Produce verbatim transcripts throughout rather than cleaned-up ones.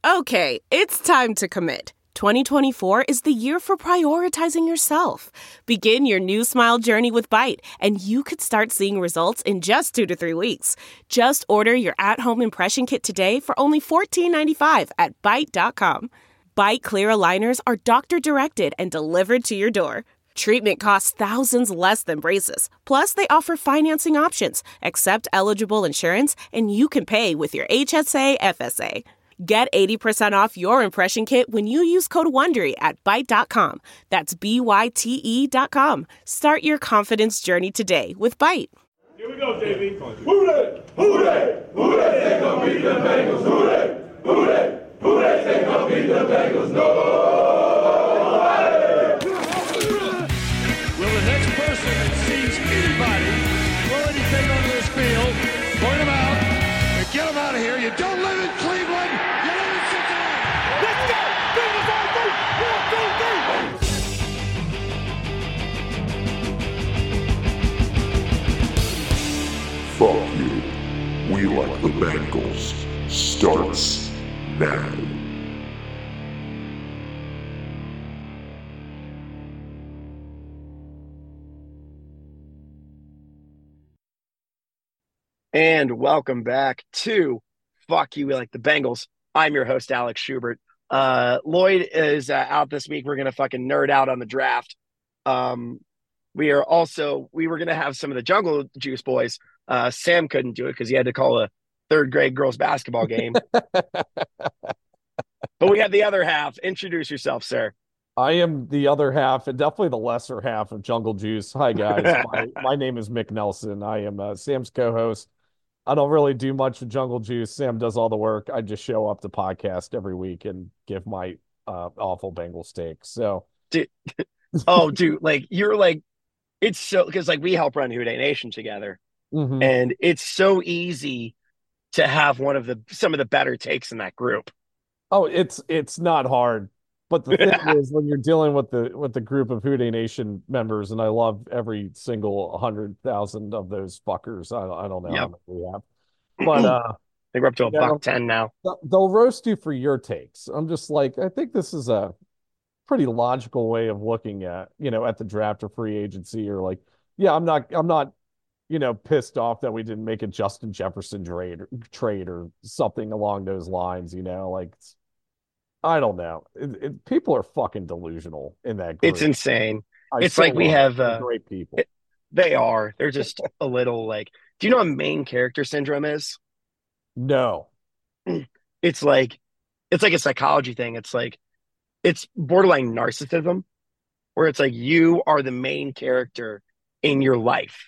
Okay, it's time to commit. twenty twenty-four is the year for prioritizing yourself. Begin your new smile journey with Byte, and you could start seeing results in just two to three weeks. Just order your at-home impression kit today for only fourteen ninety-five at byte dot com. Byte clear aligners are doctor-directed and delivered to your door. Treatment costs thousands less than braces. Plus, they offer financing options, accept eligible insurance, and you can pay with your H S A F S A. Get eighty percent off your impression kit when you use code WONDERY at byte dot com. That's B Y T E dot com. Start your confidence journey today with Byte. Here we go, J B. Who they? Who they? Who they say gonna beat the Bengals? Who they? Who they? Who they say gonna beat the Bengals? Nobody! Will the next person that sees anybody throw anything onto this field, point them out, and get them out of here? You don't live in Cleveland. You live in Cincinnati. Let's go! Bengals on three! One, two, three! Fuck you. We like the Bengals. Starts now. And welcome back to Fuck You, We Like the Bengals. I'm your host, Alex Schubert. Uh, Lloyd is uh, out this week. We're going to fucking nerd out on the draft. Um, we are also, we were going to have some of the Jungle Juice boys. Uh, Sam couldn't do it because he had to call a third grade girls basketball game. But we have the other half. Introduce yourself, sir. I am the other half and definitely the lesser half of Jungle Juice. Hi, guys. my, my name is Mick Nelson. I am uh, Sam's co-host. I don't really do much with Jungle Juice. Sam does all the work. I just show up to podcast every week and give my uh, awful Bengals take. So, dude, oh, dude, like you're like, it's so because like we help run Who Dey Nation together, mm-hmm. and it's so easy to have one of the some of the better takes in that group. Oh, it's it's not hard. But the thing is, when you're dealing with the with the group of Who Dey Nation members, and I love every single hundred thousand of those fuckers. I, I don't know yep. how many we have, but uh, they we're up to a buck know, ten now. They'll roast you for your takes. I'm just like, I think this is a pretty logical way of looking at you know at the draft or free agency, or like, yeah, I'm not I'm not you know pissed off that we didn't make a Justin Jefferson trade trade or something along those lines. You know, like. I don't know. It, it, people are fucking delusional in that group. It's insane. I it's like we have uh, great people. It, they are. They're just a little like. Do you know what main character syndrome is? No. It's like, it's like a psychology thing. It's like, it's borderline narcissism, where it's like you are the main character in your life.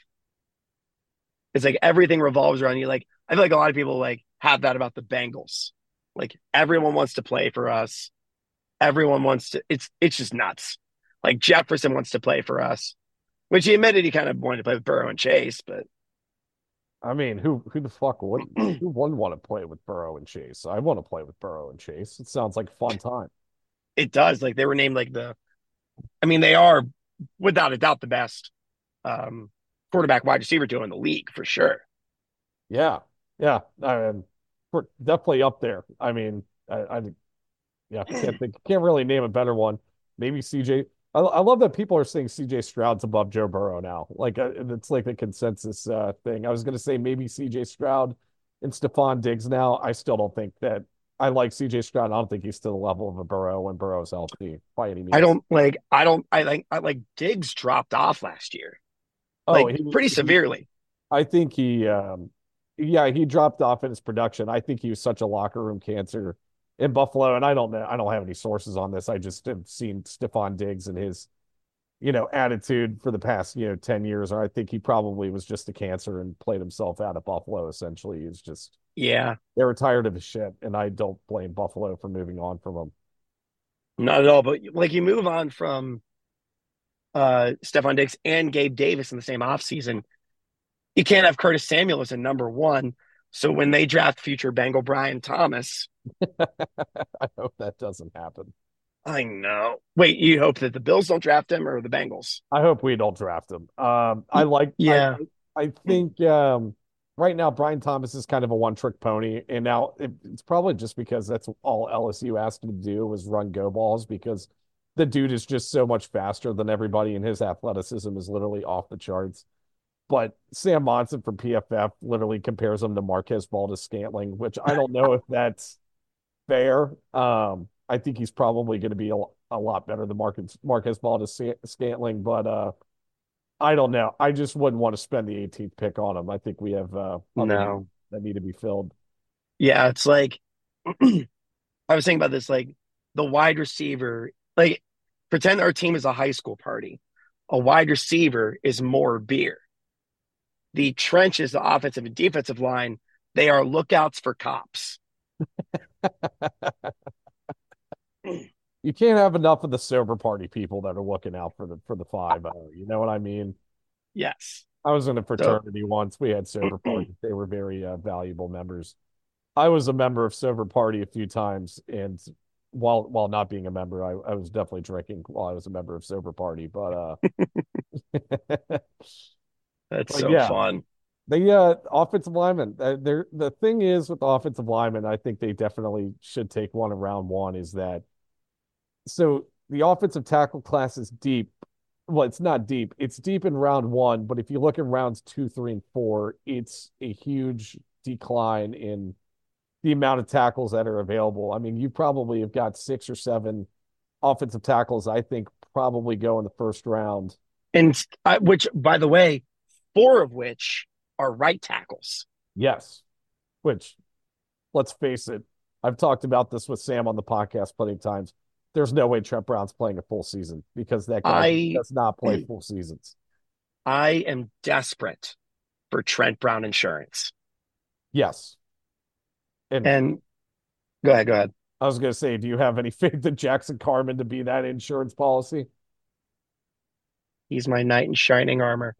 It's like everything revolves around you. Like I feel like a lot of people like have that about the Bengals. Like everyone wants to play for us. Everyone wants to, it's, it's just nuts. Like Jefferson wants to play for us, which he admitted he kind of wanted to play with Burrow and Chase, but. I mean, who, who the fuck would, who wouldn't want to play with Burrow and Chase? I want to play with Burrow and Chase. It sounds like a fun time. It does. Like they were named like the, I mean, they are without a doubt the best um, quarterback wide receiver duo in the league for sure. Yeah. Yeah. I mean, we're definitely up there. I mean, I, I yeah, can't think, can't really name a better one. Maybe C J. I, I love that people are saying C J Stroud's above Joe Burrow now. Like uh, it's like the consensus uh, thing. I was going to say maybe C J Stroud and Stephon Diggs now. I still don't think that. I like C J Stroud. I don't think he's to the level of a Burrow when Burrow's healthy by any means. I don't like. I don't. I like. I like Diggs dropped off last year. Like oh, he, pretty severely. He, I think he. Um, Yeah, he dropped off in his production. I think he was such a locker room cancer in Buffalo, and I don't know. I don't have any sources on this. I just have seen Stephon Diggs and his, you know, attitude for the past, you know, ten years. Or I think he probably was just a cancer and played himself out of Buffalo. Essentially, he's just yeah. They were tired of his shit, and I don't blame Buffalo for moving on from him. Not at all. But like you move on from uh, Stephon Diggs and Gabe Davis in the same offseason. You can't have Curtis Samuel as a number one. So when they draft future Bengal Brian Thomas. I hope that doesn't happen. I know. Wait, you hope that the Bills don't draft him or the Bengals? I hope we don't draft him. Um, I like, yeah. I, I think, um, right now Brian Thomas is kind of a one-trick pony, and now it, it's probably just because that's all L S U asked him to do was run go balls because the dude is just so much faster than everybody, and his athleticism is literally off the charts. But Sam Monson from P F F literally compares him to Marquez Valdes-Scantling, which I don't know if that's fair. Um, I think he's probably going to be a, a lot better than Marquez, Marquez Valdes-Scantling, but uh, I don't know. I just wouldn't want to spend the eighteenth pick on him. I think we have uh, other No. that need to be filled. Yeah, it's like I was thinking about this, like the wide receiver, like pretend our team is a high school party. A wide receiver is more beer. The trenches, the offensive and defensive line, they are lookouts for cops. You can't have enough of the sober party people that are looking out for the for the five oh. You know what I mean? Yes. I was in a So, fraternity once. We had sober parties. They were very uh, valuable members. I was a member of sober party a few times, and while while not being a member, I, I was definitely drinking while I was a member of sober party. But uh, that's but so yeah, fun. the uh, offensive lineman. Uh, there, the thing is with the offensive lineman, I think they definitely should take one in round one. Is that so? The offensive tackle class is deep. Well, it's not deep. It's deep in round one, but if you look at rounds two, three, and four, it's a huge decline in the amount of tackles that are available. I mean, you probably have got six or seven offensive tackles, I think, probably go in the first round. And uh, which, by the way, four of which are right tackles. Yes. Which, let's face it, I've talked about this with Sam on the podcast plenty of times. There's no way Trent Brown's playing a full season because that guy I, does not play full seasons. I am desperate for Trent Brown insurance. Yes. And, and go ahead, go ahead. I was going to say, do you have any faith in Jackson Carman to be that insurance policy? He's my knight in shining armor.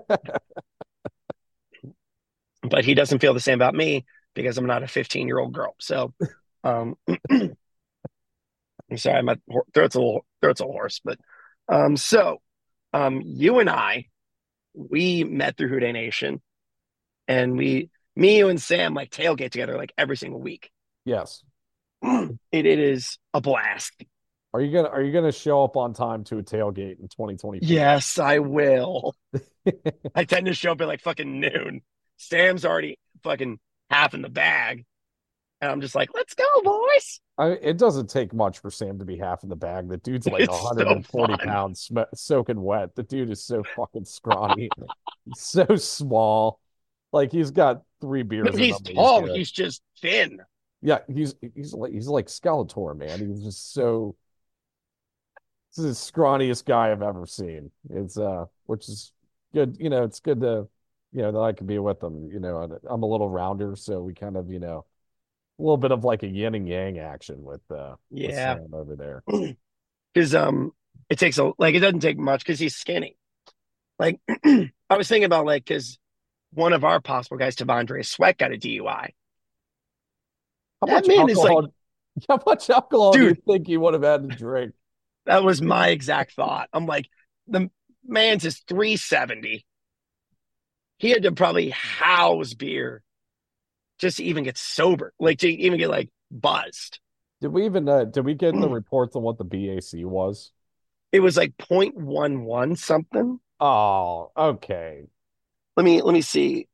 But he doesn't feel the same about me because I'm not a fifteen-year-old girl. So, um, I'm sorry, my throat's a little throat's a horse, but um, so um, you and I, we met through Houday Nation, and we, me, you, and Sam like tailgate together like every single week. Yes, it it is a blast. Are you gonna Are you gonna show up on time to a tailgate in twenty twenty-four? Yes, I will. I tend to show up at like fucking noon. Sam's already fucking half in the bag. And I'm just like, let's go, boys. I, it doesn't take much for Sam to be half in the bag. The dude's like It's one hundred forty so pounds, sm- soaking wet. The dude is so fucking scrawny, so small. Like he's got three beers. No, in he's him. tall. He's, he's just thin. yeah, he's he's like he's like Skeletor, man. He's just so. This is the scrawniest guy I've ever seen. It's uh, which is good. You know, it's good to, you know, that I can be with him. You know, I'm a little rounder, so we kind of, you know, a little bit of like a yin and yang action with uh, yeah, with Sam over there. Because um, it takes a like it doesn't take much because he's skinny. Like I was thinking about like because one of our possible guys, T'Vondre Sweat, got a D U I. How that much man alcohol? is like, how much alcohol dude, do you think he would have had to drink? That was my exact thought. I'm like, the man's is three seventy. He had to probably house beer just to even get sober, like to even get like buzzed. Did we even uh, did we get the reports on what the B A C was? It was like zero point one one something. Oh, okay. Let me let me see.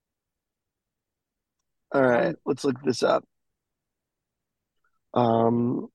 All right, let's look this up. Um,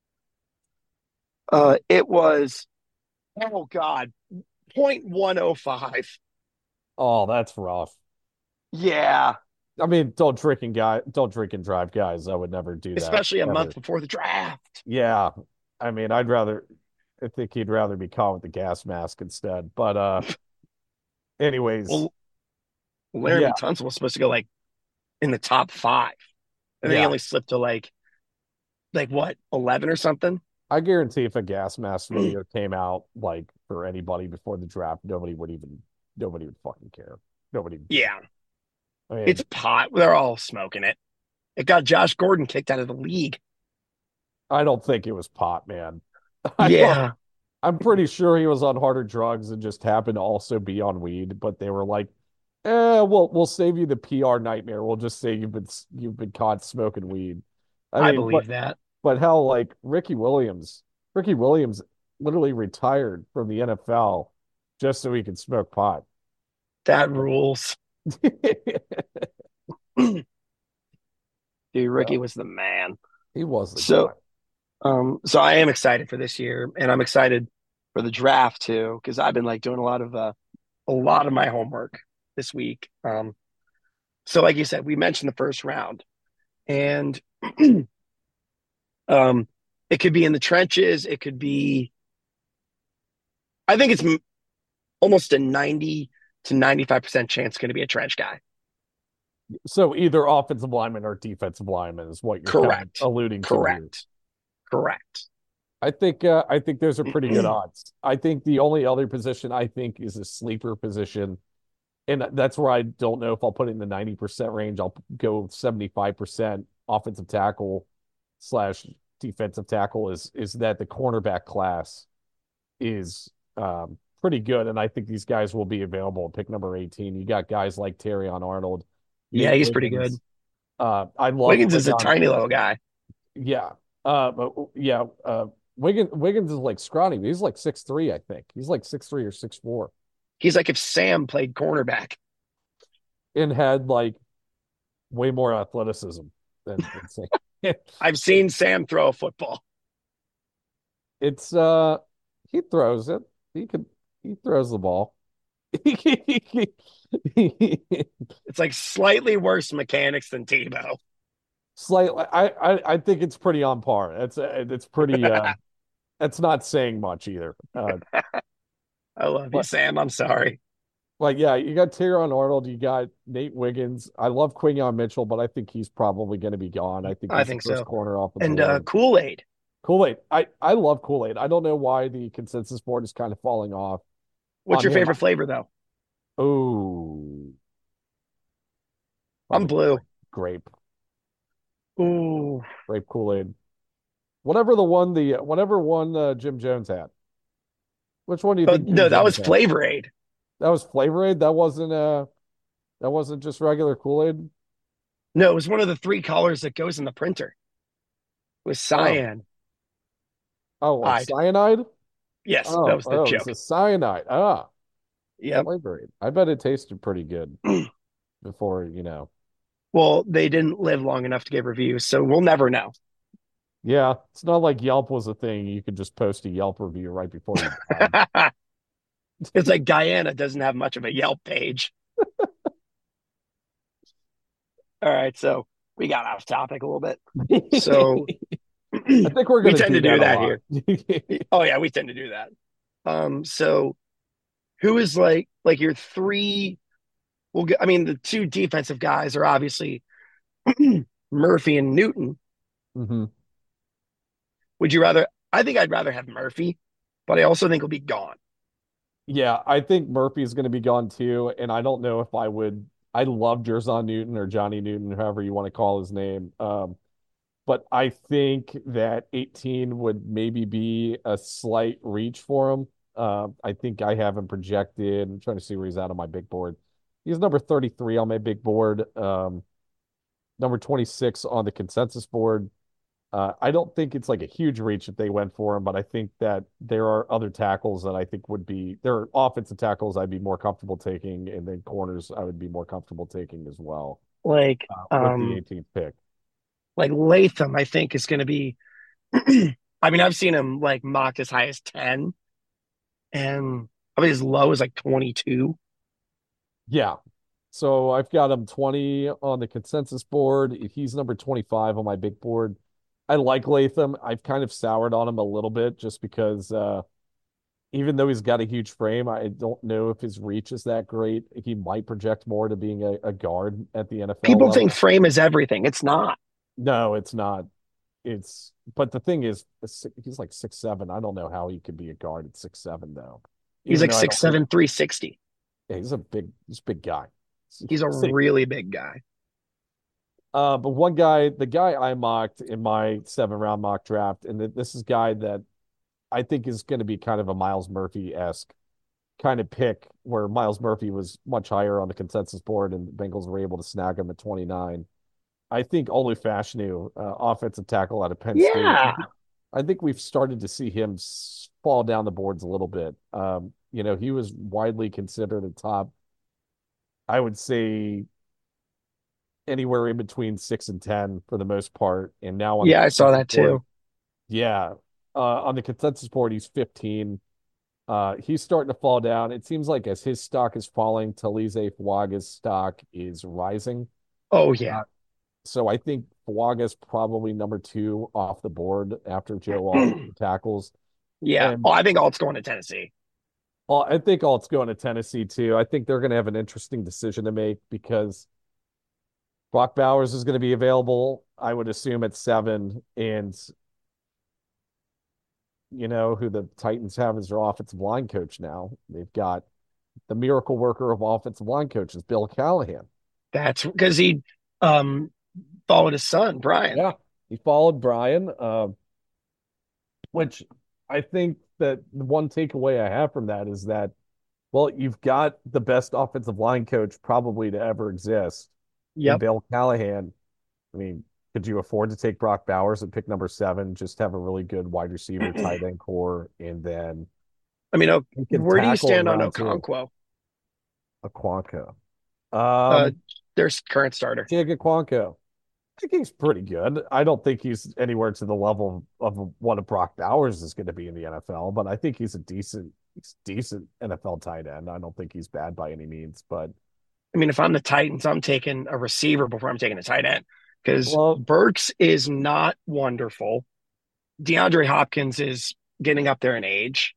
uh, it was, oh God, zero point one oh five. Oh, that's rough. Yeah. I mean, don't drink and guy, don't drink and drive, guys. I would never do that. Especially a ever. month before the draft. Yeah. I mean, I'd rather, I think he'd rather be caught with the gas mask instead. But, uh, anyways. Well, Laramie yeah. Tunsil was supposed to go like in the top five. And then yeah. he only slipped to like, like what, eleven or something? I guarantee if a gas mask video came out like for anybody before the draft, nobody would even, nobody would fucking care. Nobody. Yeah. I mean, it's pot. They're all smoking it. It got Josh Gordon kicked out of the league. I don't think it was pot, man. Yeah. I'm pretty sure he was on harder drugs and just happened to also be on weed, but they were like, Eh, we'll we'll save you the P R nightmare. We'll just say you've been you've been caught smoking weed. I I mean, but believe that. but how like Ricky Williams, Ricky Williams literally retired from the N F L just so he could smoke pot. That rules. Dude, Ricky was the man. He was the So, guy. um, so I am excited for this year, and I'm excited for the draft too, because I've been like doing a lot of uh, a lot of my homework this week. Um, so like you said, we mentioned the first round, and um, it could be in the trenches. It could be. I think it's m- almost a ninety to ninety-five percent chance going to be a trench guy. So either offensive lineman or defensive lineman is what you're kind of Correct. alluding to here. Correct. Correct. I think uh, I think those are pretty good odds. I think the only other position I think is a sleeper position, and that's where I don't know if I'll put it in the ninety percent range. I'll go seventy-five percent offensive tackle slash defensive tackle is is that the cornerback class is um, pretty good, and I think these guys will be available at pick number eighteen. You got guys like Terrion Arnold, Yeah, Nate he's pretty good. Wiggins. Uh, I love Wiggins is a Quinyon. tiny little guy. Yeah. Uh, but yeah. Uh, Wiggins Wiggins is like scrawny. But he's like six three, I think. He's like six three or six four, He's like if Sam played cornerback. and had like way more athleticism than, than Sam. I've seen Sam throw a football. It's uh, he throws it. He could. He throws the ball. It's like slightly worse mechanics than Tebow. Slightly, I, I I think it's pretty on par. It's it's pretty. Uh, it's not saying much either. Uh, I love you, but Sam. I'm sorry. like, yeah, you got Tyron Arnold, you got Nate Wiggins. I love Quinyon Mitchell, but I think he's probably going to be gone. I think I he's the think first so. corner off the And uh, board. Kool-Aid. Kool-Aid. I, I love Kool-Aid. I don't know why the consensus board is kind of falling off What's on your him. favorite flavor, though? Oh, I'm probably blue. grape, Ooh. grape Kool-Aid. Whatever the one, the whatever one uh, Jim Jones had. Which one do you Oh, think Jim no, that Jones was had? Flavor Aid. That was Flavor Aid. That wasn't uh, that wasn't just regular Kool-Aid. No, it was one of the three colors that goes in the printer. It was cyan. Oh, like I'd. cyanide. Yes, that Oh, was the oh, joke. it's a cyanide. Ah, Yep. Flavor Aid. I bet it tasted pretty good before, you know. Well, they didn't live long enough to give reviews, so we'll never know. Yeah, it's not like Yelp was a thing. You could just post a Yelp review right before you died. It's like Guyana doesn't have much of a Yelp page. All right, so we got off topic a little bit. So I think we're we going tend to do a that lot. here. Oh yeah, we tend to do that. Um, so who is like like your three? Well, I mean, the two defensive guys are obviously Murphy and Newton. hmm Would you rather? I think I'd rather have Murphy, but I also think he'll be gone. Yeah, I think Murphy is going to be gone too, and I don't know if I would. I love Jerzon Newton or Johnny Newton, however you want to call his name. Um, but I think that eighteen would maybe be a slight reach for him. Uh, I think I have him projected. I'm trying to see where he's at on my big board. He's number thirty-three on my big board, um, number twenty-six on the consensus board. Uh, I don't think it's like a huge reach if they went for him, but I think that there are other tackles that I think would be there are offensive tackles I'd be more comfortable taking, and then corners I would be more comfortable taking as well Like, uh, with the um, eighteenth pick. like Latham, I think is going to be. I mean, I've seen him like mocked as high as ten, and I mean as low as like twenty-two. Yeah. So I've got him twenty on the consensus board. He's number twenty-five on my big board. I like Latham. I've kind of soured on him a little bit just because uh, even though he's got a huge frame, I don't know if his reach is that great. He might project more to being a, a guard at the N F L People level. think frame is everything. It's not. No, it's not. It's but the thing is, he's like six seven. I don't know how he could be a guard at six seven though. He's Even like though I six don't think- seven, three sixty. yeah, he's a big, he's a big guy. He's a See, really big guy. Uh, but one guy, the guy I mocked in my seven round mock draft, and th- this is a guy that I think is going to be kind of a Miles Murphy esque kind of pick where Miles Murphy was much higher on the consensus board and the Bengals were able to snag him at twenty-nine. I think Olu Fashanu, uh, offensive tackle out of Penn State, Yeah. I think we've started to see him fall down the boards a little bit. Um, you know, he was widely considered a top, I would say, anywhere in between six and ten for the most part. And now on Yeah, the I saw that board, too. yeah, uh, on the consensus board, he's fifteen. Uh, he's starting to fall down. It seems like as his stock is falling, Talize Fuaga's stock is rising. Oh, yeah. Uh, so I think Fuaga's probably number two off the board after Joe Alt tackles. Yeah. And Oh, I think Alt's going to Tennessee. well, I think Alt's going to Tennessee too. I think they're going to have an interesting decision to make because Brock Bowers is going to be available, I would assume, at seven. And you know who the Titans have as their offensive line coach now? They've got the miracle worker of offensive line coaches, Bill Callahan. That's because he um, followed his son, Brian. Yeah, he followed Brian, uh, which I think that the one takeaway I have from that is that, well, you've got the best offensive line coach probably to ever exist in Yep. Bill Callahan. I mean, could you afford to take Brock Bowers at pick number seven? Just have a really good wide receiver, tight end core, and then I mean, o- you can where do you tackle stand on around too. Okonkwo? Aquanco. Uh, Um, their current starter. Jake Aquanco. I think he's pretty good. I don't think he's anywhere to the level of what a Brock Bowers is going to be in the N F L, but I think he's a decent, he's decent N F L tight end. I don't think he's bad by any means, but I mean, if I'm the Titans, I'm taking a receiver before I'm taking a tight end because well, Burks is not wonderful. DeAndre Hopkins is getting up there in age.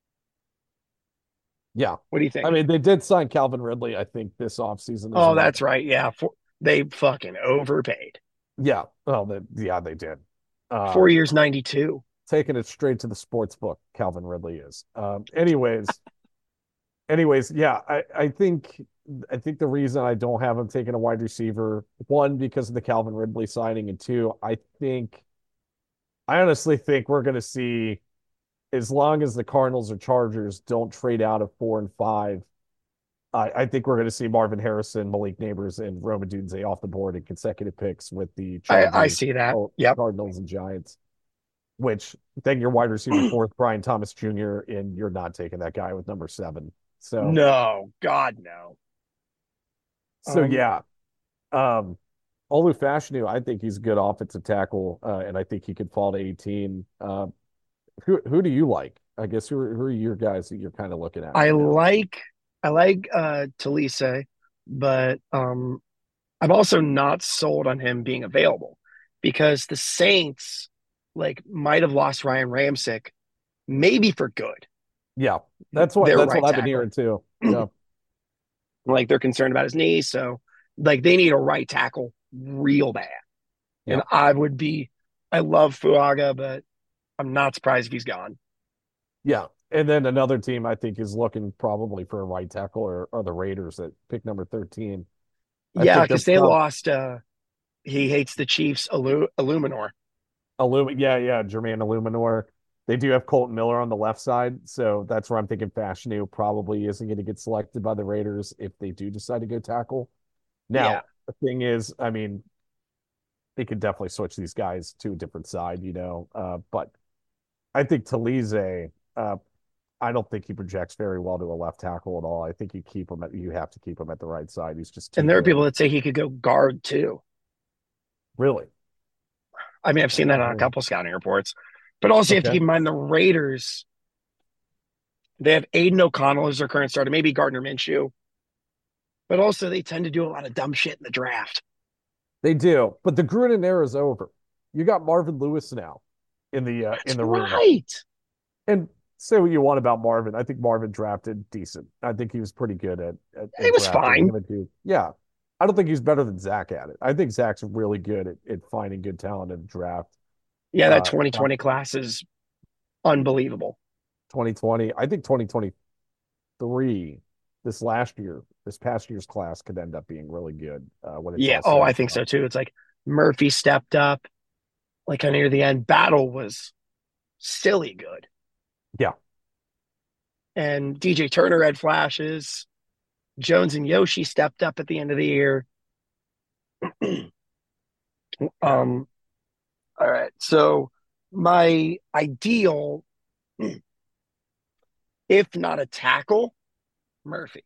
yeah. What do you think? I mean, they did sign Calvin Ridley, I think, this offseason. as oh, well. that's right. Yeah. For, they fucking overpaid. Yeah. Well, they, yeah, they did. Uh, Four years, ninety-two. taking it straight to the sports book, Calvin Ridley is. Um, anyways, anyways, yeah, I, I think I think the reason I don't have him taking a wide receiver, one, because of the Calvin Ridley signing, and two, I think I honestly think we're gonna see, as long as the Cardinals or Chargers don't trade out of four and five, I, I think we're gonna see Marvin Harrison, Malik Neighbors, and Rome Odunze off the board in consecutive picks with the I, Chargers, I see that. oh, Yep. Cardinals and Giants. Which then your wide receiver fourth, Brian Thomas Junior, and you're not taking that guy with number seven. So No, God, no. so Um, yeah. Um Olu Fashanu, I think he's a good offensive tackle, uh, and I think he could fall to eighteen. Uh, who who do you like? I guess who are, who are your guys that you're kind of looking at I right now? like I like uh Talise, but um I'm also not sold on him being available because the Saints like might have lost Ryan Ramczyk, maybe for good. Yeah, that's what Their that's right what I've been tackle. hearing too. Yeah, Like they're concerned about his knee, so like they need a right tackle real bad. Yeah. And I would be I love Fuaga, but I'm not surprised if he's gone. yeah. And then another team I think is looking probably for a right tackle or, or the Raiders at pick number thirteen. I Yeah, think because they're they prob- lost uh he hates the Chiefs Illu- Illuminor. Illum- yeah, yeah, Jermaine Illuminor. They do have Colton Miller on the left side, so that's where I'm thinking Fashanu probably isn't going to get selected by the Raiders if they do decide to go tackle. Now, Yeah. the thing is, I mean, they could definitely switch these guys to a different side, you know. Uh, but I think Talize, uh, I don't think he projects very well to a left tackle at all. I think you keep him at, you have to keep him at the right side. He's just too And there are good. people that say he could go guard too. Really. I mean, I've seen that on a Um, couple scouting reports. But also, you have to Okay. keep in mind the Raiders, they have Aiden O'Connell as their current starter, maybe Gardner Minshew. But also, they tend to do a lot of dumb shit in the draft. They do, but the Gruden era is over. You got Marvin Lewis now in the uh, That's in the room. right. And say what you want about Marvin. I think Marvin drafted decent. I think he was pretty good at. at, He at was drafting. fine. Him and Duke. Yeah, I don't think he's better than Zach at it. I think Zach's really good at, at finding good talent in the draft. Yeah, that Uh, twenty twenty class is unbelievable. twenty twenty. I think twenty twenty-three. This last year, this past year's class could end up being really good. Uh, when it's Yeah. all Oh, said I and think done. so too. It's like Murphy stepped up, like kind of near the end. Battle was silly good. Yeah. and D J Turner had flashes. Jones and Yoshi stepped up at the end of the year. um, all right. So my ideal, if not a tackle, Murphy.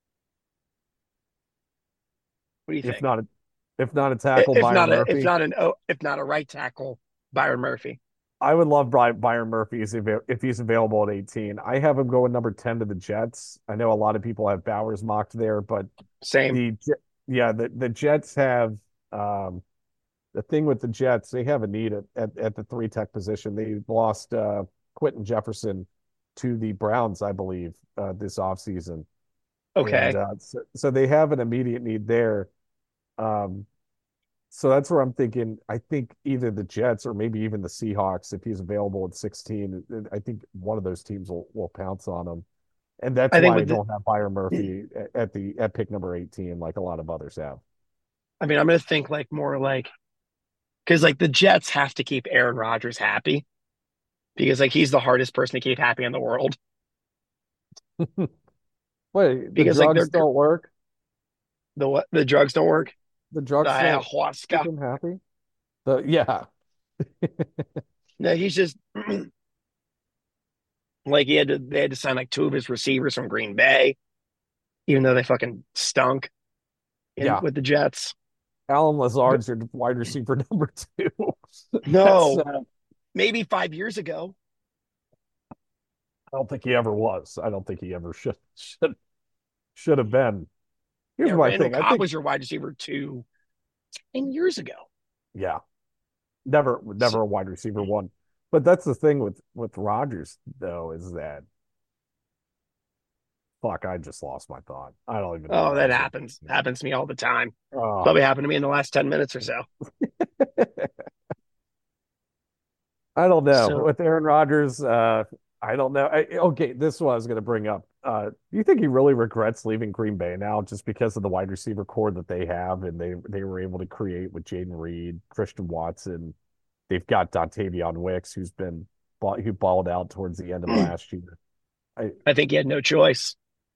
What do you If think? not a, if not a tackle, If Byron not a if Murphy. not an oh, if not a right tackle, Byron Murphy. I would love Bry- Byron Murphy if, if he's available at eighteen. I have him going number ten to the Jets. I know a lot of people have Bowers mocked there, but Same. the yeah, the, the Jets have um, the thing with the Jets, they have a need at, at, at the three tech position. They lost uh, Quentin Jefferson to the Browns, I believe, uh, this offseason. Okay. And uh, so, so they have an immediate need there. Um, so that's where I'm thinking. I think either the Jets or maybe even the Seahawks, if he's available at sixteen, I think one of those teams will, will pounce on him. And that's I think why I with the, don't have Byron Murphy at the at pick number eighteen, like a lot of others have. I mean, I'm gonna think like more like because like the Jets have to keep Aaron Rodgers happy because like he's the hardest person to keep happy in the world. Wait, the Because like drugs they're don't work? the what the drugs don't work. The The drugs don't keep ayahuasca. him happy? The yeah. No, he's just like he had to they had to sign like two of his receivers from Green Bay, even though they fucking stunk in Yeah. with the Jets. Alan Lazard's your wide receiver number two. No, uh, maybe five years ago. I don't think he ever was. I don't think he ever should should should have been. Here's Yeah, my Randall thing. I Cobb think was your wide receiver two ten years ago. yeah. Never never a wide receiver one. But that's the thing with with Rodgers though, is that fuck, I just lost my thought. I don't even know Oh, what I that was happens. thinking. Happens to me all the time. Oh. Probably happened to me in the last ten minutes or so. I don't know. So With Aaron Rodgers, uh, I don't know. I, okay, this is what I was going to bring up. Uh, do you think he really regrets leaving Green Bay now just because of the wide receiver core that they have and they they were able to create with Jaden Reed, Christian Watson? They've got Dontavion Wicks, who's been who balled out towards the end of last year. I, I think he had no choice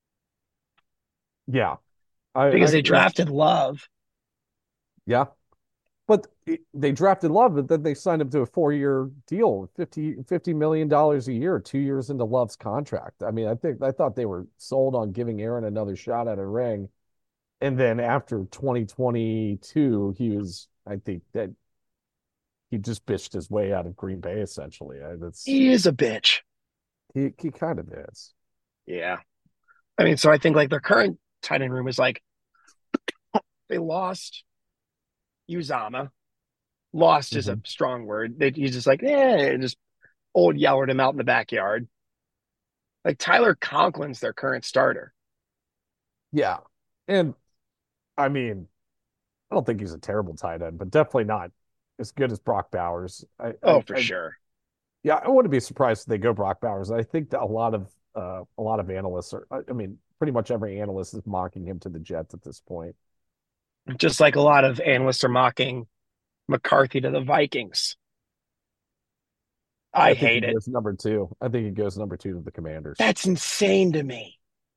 yeah, I, because I, they drafted Love. yeah, but they drafted Love, but then they signed him to a four-year deal, fifty, fifty million dollars a year, two years into Love's contract. I mean, I think I thought they were sold on giving Aaron another shot at a ring. And then after twenty twenty-two, he was, I think that he just bitched his way out of Green Bay, essentially. That's He is a bitch. he he kind of is. Yeah. I mean, so I think like their current tight end room is like they lost Uzama. Lost is Mm-hmm. a strong word. They, he's just like, eh, just old yellered him out in the backyard. Like Tyler Conklin's their current starter. Yeah. And I mean, I don't think he's a terrible tight end, but definitely not as good as Brock Bowers. I, Oh, I, for I, sure. Yeah, I wouldn't be surprised if they go Brock Bowers. I think that a lot of uh, a lot of analysts are. I mean, pretty much every analyst is mocking him to the Jets at this point. Just like a lot of analysts are mocking McCarthy to the Vikings. I, I think hate he it. goes number two. I think he goes number two to the Commanders. That's insane to me.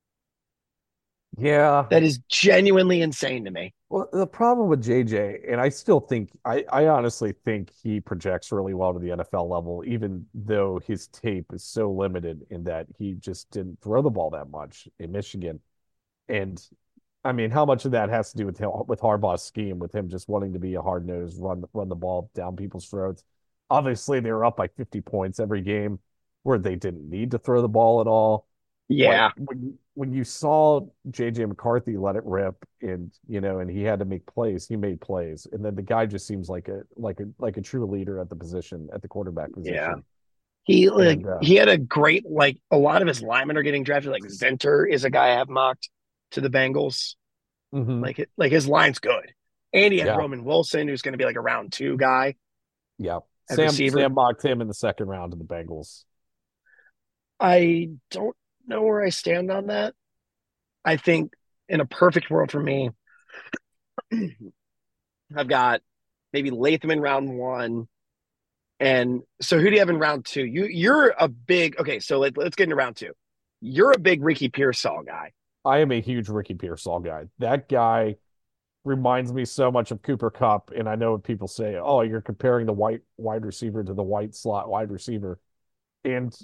Yeah. That is genuinely insane to me. Well, the problem with J J, and I still think, I, I honestly think he projects really well to the N F L level, even though his tape is so limited in that he just didn't throw the ball that much in Michigan. And I mean, how much of that has to do with him, with Harbaugh's scheme, with him just wanting to be a hard nosed, run run the ball down people's throats? Obviously, they were up by fifty points every game, where they didn't need to throw the ball at all. Yeah. Like, when when you saw J J McCarthy let it rip, and you know, and he had to make plays, he made plays, and then the guy just seems like a like a like a true leader at the position, at the quarterback position. Yeah. He like And, uh, he had a great like a lot of his linemen are getting drafted. Like Zenter is a guy I have mocked to the Bengals. mhm. Like like his line's good. And he had Yeah. Roman Wilson, who's going to be like a round two guy. Yeah, at Sam receiver. Sam mocked him in the second round of the Bengals. I don't know where I stand on that. I think in a perfect world for me, I've got maybe Latham in round one. And so who do you have in round two? You you're a big okay, so let, let's get into round two. you're a big Ricky Pearsall guy. I am a huge Ricky Pearsall guy. That guy reminds me so much of Cooper Kupp, and I know people say, "Oh, you're comparing the white wide receiver to the white slot wide receiver," and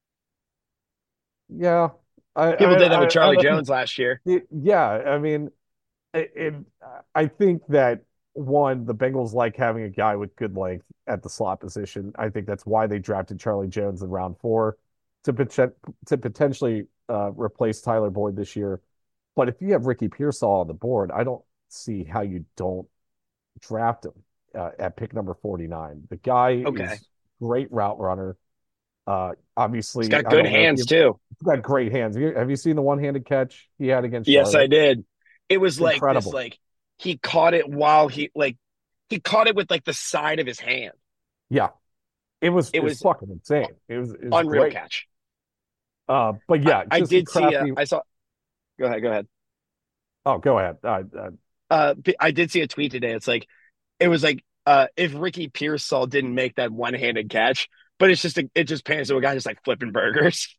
yeah, I People did that I with I, Charlie I Jones last year. yeah, I mean, it, it, I think that one, the Bengals like having a guy with good length at the slot position. I think that's why they drafted Charlie Jones in round four to poten- to potentially uh, replace Tyler Boyd this year. But if you have Ricky Pearsall on the board, I don't see how you don't draft him uh, at pick number forty-nine. The guy Okay. is great route runner. Uh, He's obviously, got I good don't know if hands you've too. he's got great hands. Have you, have you seen the one-handed catch he had against Yes, I Charlotte? did. It was It's like this, incredible. like he caught it while he like he caught it with like the side of his hand. Yeah, it was It it's was fucking insane. It was it was unreal great. catch. Uh, but I, yeah, I just a did see. Uh, crafty. I saw. Go ahead. Go ahead. Oh, go ahead. Uh, uh, Uh, I did see a tweet today. It's like it was like uh, if Ricky Pearsall didn't make that one-handed catch, but it's just a, it just pans to a guy just like flipping burgers.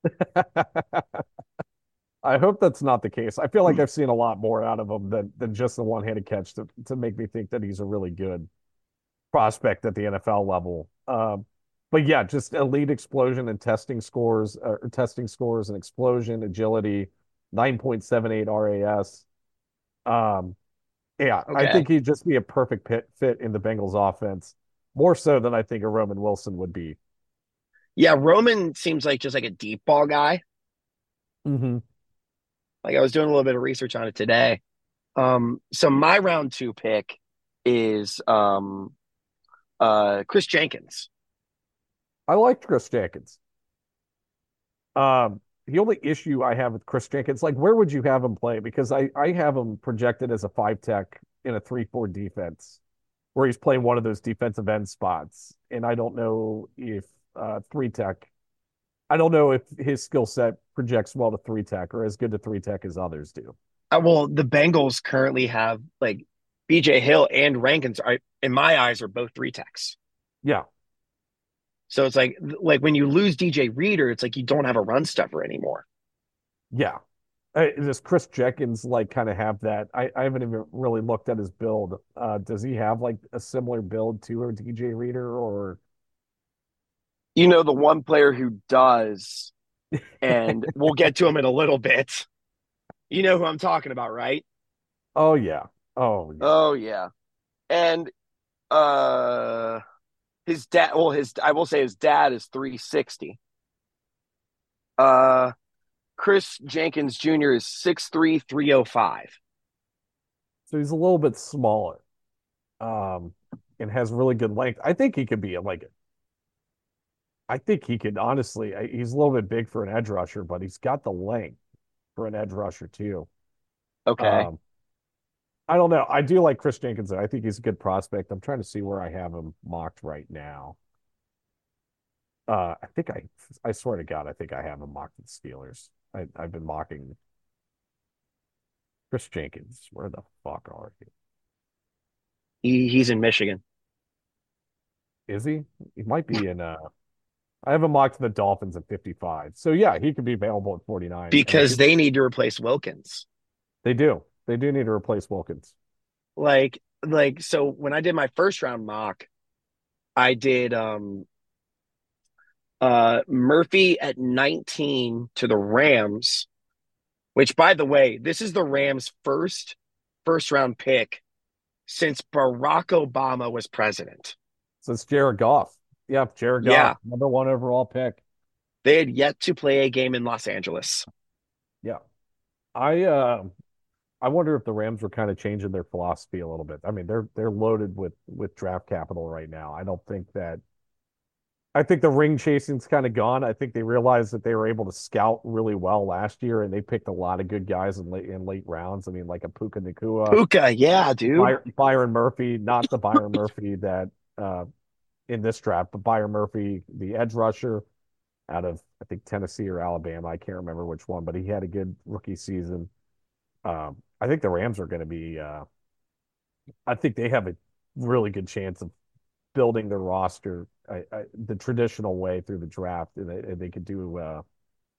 I hope that's not the case. I feel like I've seen a lot more out of him than than just the one-handed catch to to make me think that he's a really good prospect at the N F L level. Um, but yeah, just elite explosion and testing scores, uh, or testing scores and explosion, agility, nine point seven eight R A S. Um, yeah, I Okay. think he'd just be a perfect pit, fit in the Bengals offense, more so than I think a Roman Wilson would be. Yeah, Roman seems like just like a deep ball guy. Mm-hmm. Like I was doing a little bit of research on it today. Um, so my round two pick is um uh Chris Jenkins. I liked Chris Jenkins. Um, the only issue I have with Chris Jenkins, like, where would you have him play? Because I, I have him projected as a five tech in a three four defense, where he's playing one of those defensive end spots. And I don't know if uh, three tech, I don't know if his skill set projects well to three tech or as good to three tech as others do. Uh, well, the Bengals currently have like B J Hill and Rankins are in my eyes are both three techs. Yeah, So it's like like when you lose D J Reader, it's like you don't have a run stuffer anymore. yeah. Uh, does Chris Jenkins like kind of have that? I, I haven't even really looked at his build. Uh, does he have like a similar build to a D J Reader or? You know the one player who does, and we'll get to him in a little bit. You know who I'm talking about, right? Oh yeah. Oh yeah. Oh yeah. And uh his dad well his I will say his dad is three sixty. Uh Chris Jenkins Junior is six three, three oh five. So he's a little bit smaller, um, and has really good length. I think he could be a, like, I think he could honestly. He's a little bit big for an edge rusher, but he's got the length for an edge rusher too. Okay. Um, I don't know. I do like Chris Jenkins. I think he's a good prospect. I'm trying to see where I have him mocked right now. Uh, I think I, I swear to God, I think I have him mocked with the Steelers. I, I've been mocking Chris Jenkins. Where the fuck are you? He he's in Michigan. Is he? He might be in uh I have him mocked to the Dolphins at fifty-five. So yeah, he could be available at forty-nine. And I Because think they need to replace Wilkins. they do. They do need to replace Wilkins. Like like so when I did my first round mock, I did um uh Murphy at nineteen to the Rams, which by the way, this is the Rams' first first round pick since Barack Obama was president. So it's Jared Goff. Yeah, Jared Goff, Yeah, number one overall pick. they had yet to play a game in Los Angeles. Yeah. I uh I wonder if the Rams were kind of changing their philosophy a little bit. I mean, they're they're loaded with with draft capital right now. I don't think that I think the ring chasing's kind of gone. I think they realized that they were able to scout really well last year, and they picked a lot of good guys in late in late rounds. I mean, like a Puka Nacua, Puka, yeah, dude. Byron, Byron Murphy, not the Byron Murphy that uh, in this draft, but Byron Murphy, the edge rusher out of I think Tennessee or Alabama. I can't remember which one, but he had a good rookie season. Um, I think the Rams are going to be. Uh, I think they have a really good chance of building their roster I, I, the traditional way through the draft, and they, and they could do uh,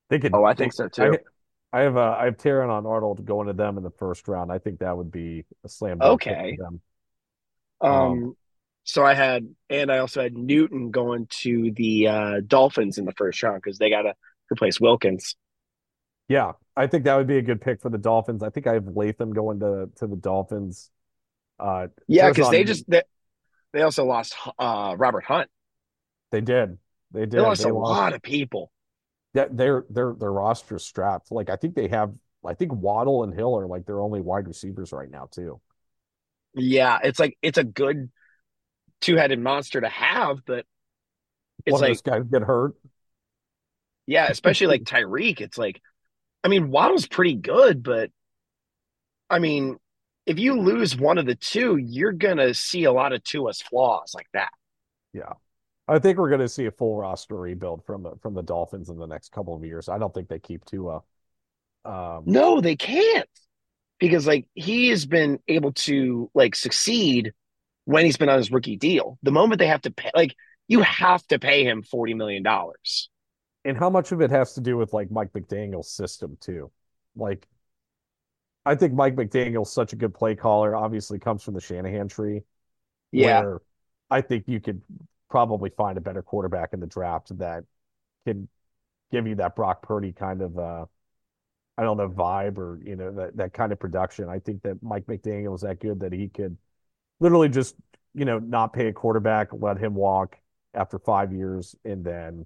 They could. Oh, I They. think so I. too. I have uh, I have Taron on Arnold going to them in the first round. I think that would be a slam dunk pick for Okay. them. Um, Um, so I had, and I also had Newton going to the uh, Dolphins in the first round because they got to replace Wilkins. yeah, I think that would be a good pick for the Dolphins. I think I have Latham going to to the Dolphins. Uh, Yeah, because they Terzon, just they, they also lost uh, Robert Hunt. they did, they They did, lost they a lost. lot of people. That their their their roster strapped. Like I think they have. I think Waddle and Hill are like their only wide receivers right now too. Yeah, it's like it's a good two-headed monster to have, but it's One of those like, guys get hurt. yeah, especially like Tyreek. It's like, I mean, Waddle's pretty good, but I mean, if you lose one of the two, you're gonna see a lot of Tua's flaws like that. Yeah. I think we're going to see a full roster rebuild from the from the Dolphins in the next couple of years. I don't think they keep Tua. Um, No, they can't because like he has been able to like succeed when he's been on his rookie deal. The moment they have to pay, like you have to pay him forty million dollars. and how much of it has to do with like Mike McDaniel's system too? Like I think Mike McDaniel's such a good play caller. Obviously, comes from the Shanahan tree, Yeah, where I think you could probably find a better quarterback in the draft that can give you that Brock Purdy kind of uh, I don't know vibe or you know that that kind of production. I think that Mike McDaniel is that good that he could literally just you know not pay a quarterback, let him walk after five years, and then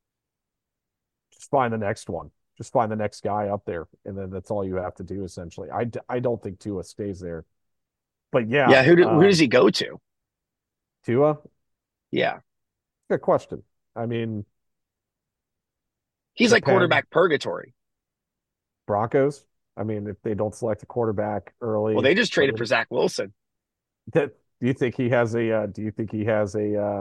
just find the next one. Just find the next guy up there, and then that's all you have to do essentially. I, I don't think Tua stays there, but yeah, yeah. Who do, who um, does he go to? Tua, Yeah, good question. I mean, he's like depend quarterback purgatory. Broncos. I mean, if they don't select a quarterback Well, early, they just but traded for Zach Wilson. that do you think he has a uh, do you think he has a uh,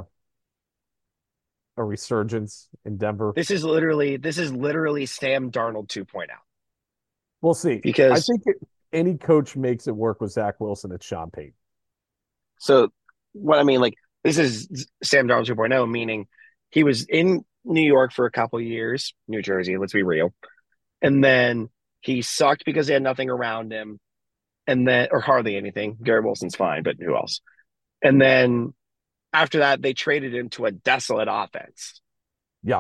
a resurgence in Denver? This is literally this is literally Sam Darnold 2.0 We'll see. I because think it, any coach makes it work with Zach Wilson. It's Sean Payton. so what I mean like this is Sam Darnold 2.0 meaning he was in New York for a couple of years, New Jersey, let's be real. And then he sucked because he had nothing around him and then or hardly anything. Garrett Wilson's fine, but who else? And then after that they traded him to a desolate offense. Yeah,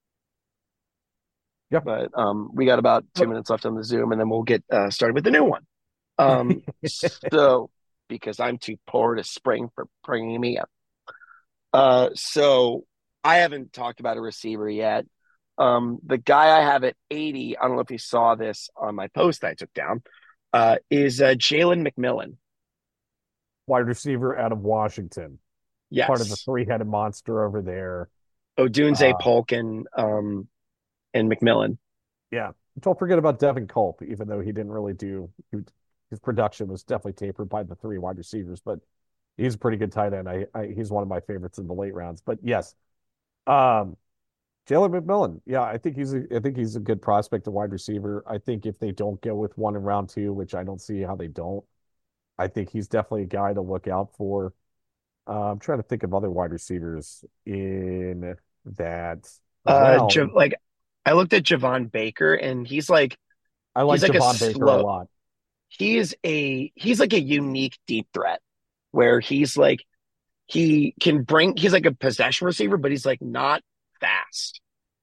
yeah. But um, we got about two minutes left on the Zoom, and then we'll get uh, started with the new one. Um, so, because I'm too poor to spring for bringing me up. Uh, so, I haven't talked about a receiver yet. Um, the guy I have at eighty, I don't know if you saw this on my post that I took down, uh, is uh, Jalen McMillan. Wide receiver out of Washington, part of the Yes. three-headed monster over there. Odunze, Uh, Polk, and, um, and McMillan. yeah, don't forget about Devin Culp, even though he didn't really do he, his production was definitely tapered by the three wide receivers, but he's a pretty good tight end. I, I he's one of my favorites in the late rounds. But yes, um, Jalen McMillan. Yeah, I think he's a, I think he's a good prospect, a wide receiver. I think if they don't go with one in round two, which I don't see how they don't, I think he's definitely a guy to look out for. Uh, I'm trying to think of other wide receivers in that Uh, Ja- realm. like, I looked at Javon Baker, and he's like, I like he's like a Javon Baker a slow, lot. he is a he's like a unique deep threat where he's like he can bring he's like a possession receiver, but he's like not fast.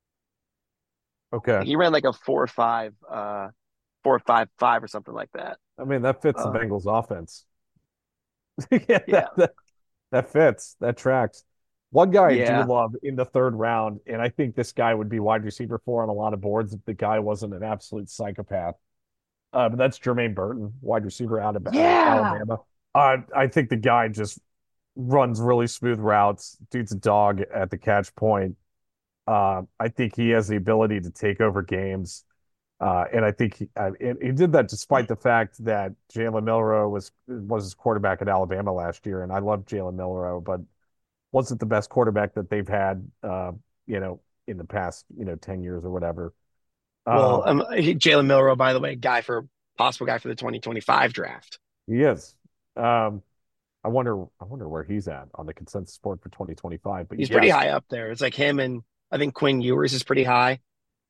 Okay. He ran like a four or five, uh, four or five five or something like that. I mean, that fits the Uh, Bengals offense. Yeah, yeah, that, that that fits. That tracks. One guy I do yeah. love in the third round, and I think this guy would be wide receiver four on a lot of boards if the guy wasn't an absolute psychopath. Uh, but that's Jermaine Burton, wide receiver out of uh, Yeah. Alabama. Uh, I think the guy just runs really smooth routes. Dude's a dog at the catch point. Uh, I think he has the ability to take over games. Uh, and I think he, uh, and he did that despite the fact that Jalen Milroe was was his quarterback at Alabama last year, and I love Jalen Milroe, but wasn't the best quarterback that they've had, uh, you know, in the past, you know, ten years or whatever. Well, Um, um, he- Jalen Milroe, by the way, guy for possible guy for the twenty twenty-five draft. he is. Um, I wonder, I wonder where he's at on the consensus board for twenty twenty-five. But He's pretty yes, high up there. It's like him and I think Quinn Ewers is pretty high.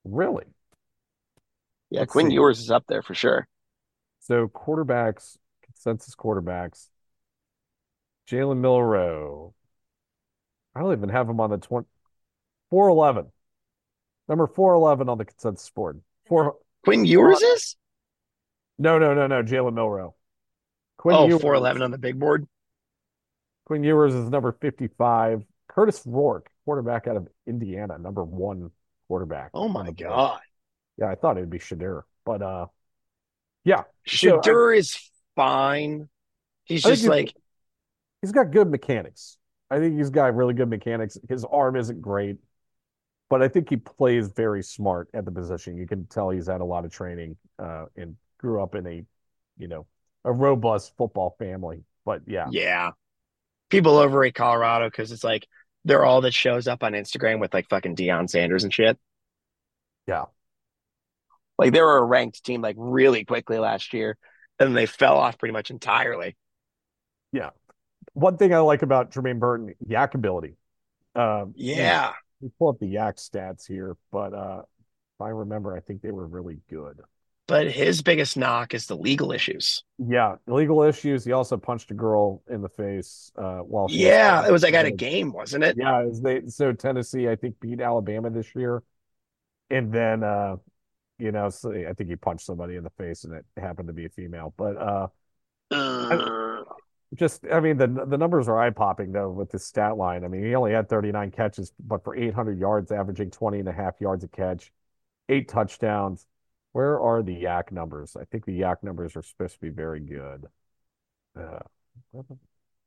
Really? Yeah, Let's Quinn see. Ewers is up there for sure. So quarterbacks, consensus quarterbacks, Jalen Milrow. I don't even have him on the twenty, four eleven. Number four eleven on the consensus board. Four, Quinn Ewers four, is? no, no, no, no. Jalen Milrow. Quinn Oh, four Ewers. eleven on the big board. Quinn Ewers is number fifty-five. Curtis Rourke, quarterback out of Indiana, number one quarterback Oh on my the board. God. Yeah, I thought it'd be Shadir, but uh, yeah. So I, Shadur is fine. He's I think just he's, like, he's got good mechanics. I think he's got really good mechanics. His arm isn't great, but I think he plays very smart at the position. You can tell he's had a lot of training uh, and grew up in a, you know, a robust football family. But yeah, yeah. People overrate Colorado because it's like they're all that shows up on Instagram with like fucking Deion Sanders and shit. yeah, Like they were a ranked team like really quickly last year, and they fell off pretty much entirely. yeah. One thing I like about Jermaine Burton, yak ability. Um, he's Yeah. we pull up the yak stats here, but uh, if I remember, I think they were really good. But his biggest knock is the legal issues. Yeah, legal issues. He also punched a girl in the face uh, while she was Yeah. It was like at a playing. game, wasn't it? Yeah, it was they so Tennessee, I think, beat Alabama this year, and then uh, you know, so I think he punched somebody in the face, and it happened to be a female. But uh, I, Uh, just, I mean, the the numbers are eye popping though with this stat line. I mean, he only had thirty-nine catches, but for eight hundred yards, averaging twenty and a half yards a catch, eight touchdowns. Where are the yak numbers? I think the yak numbers are supposed to be very good. Uh, I'll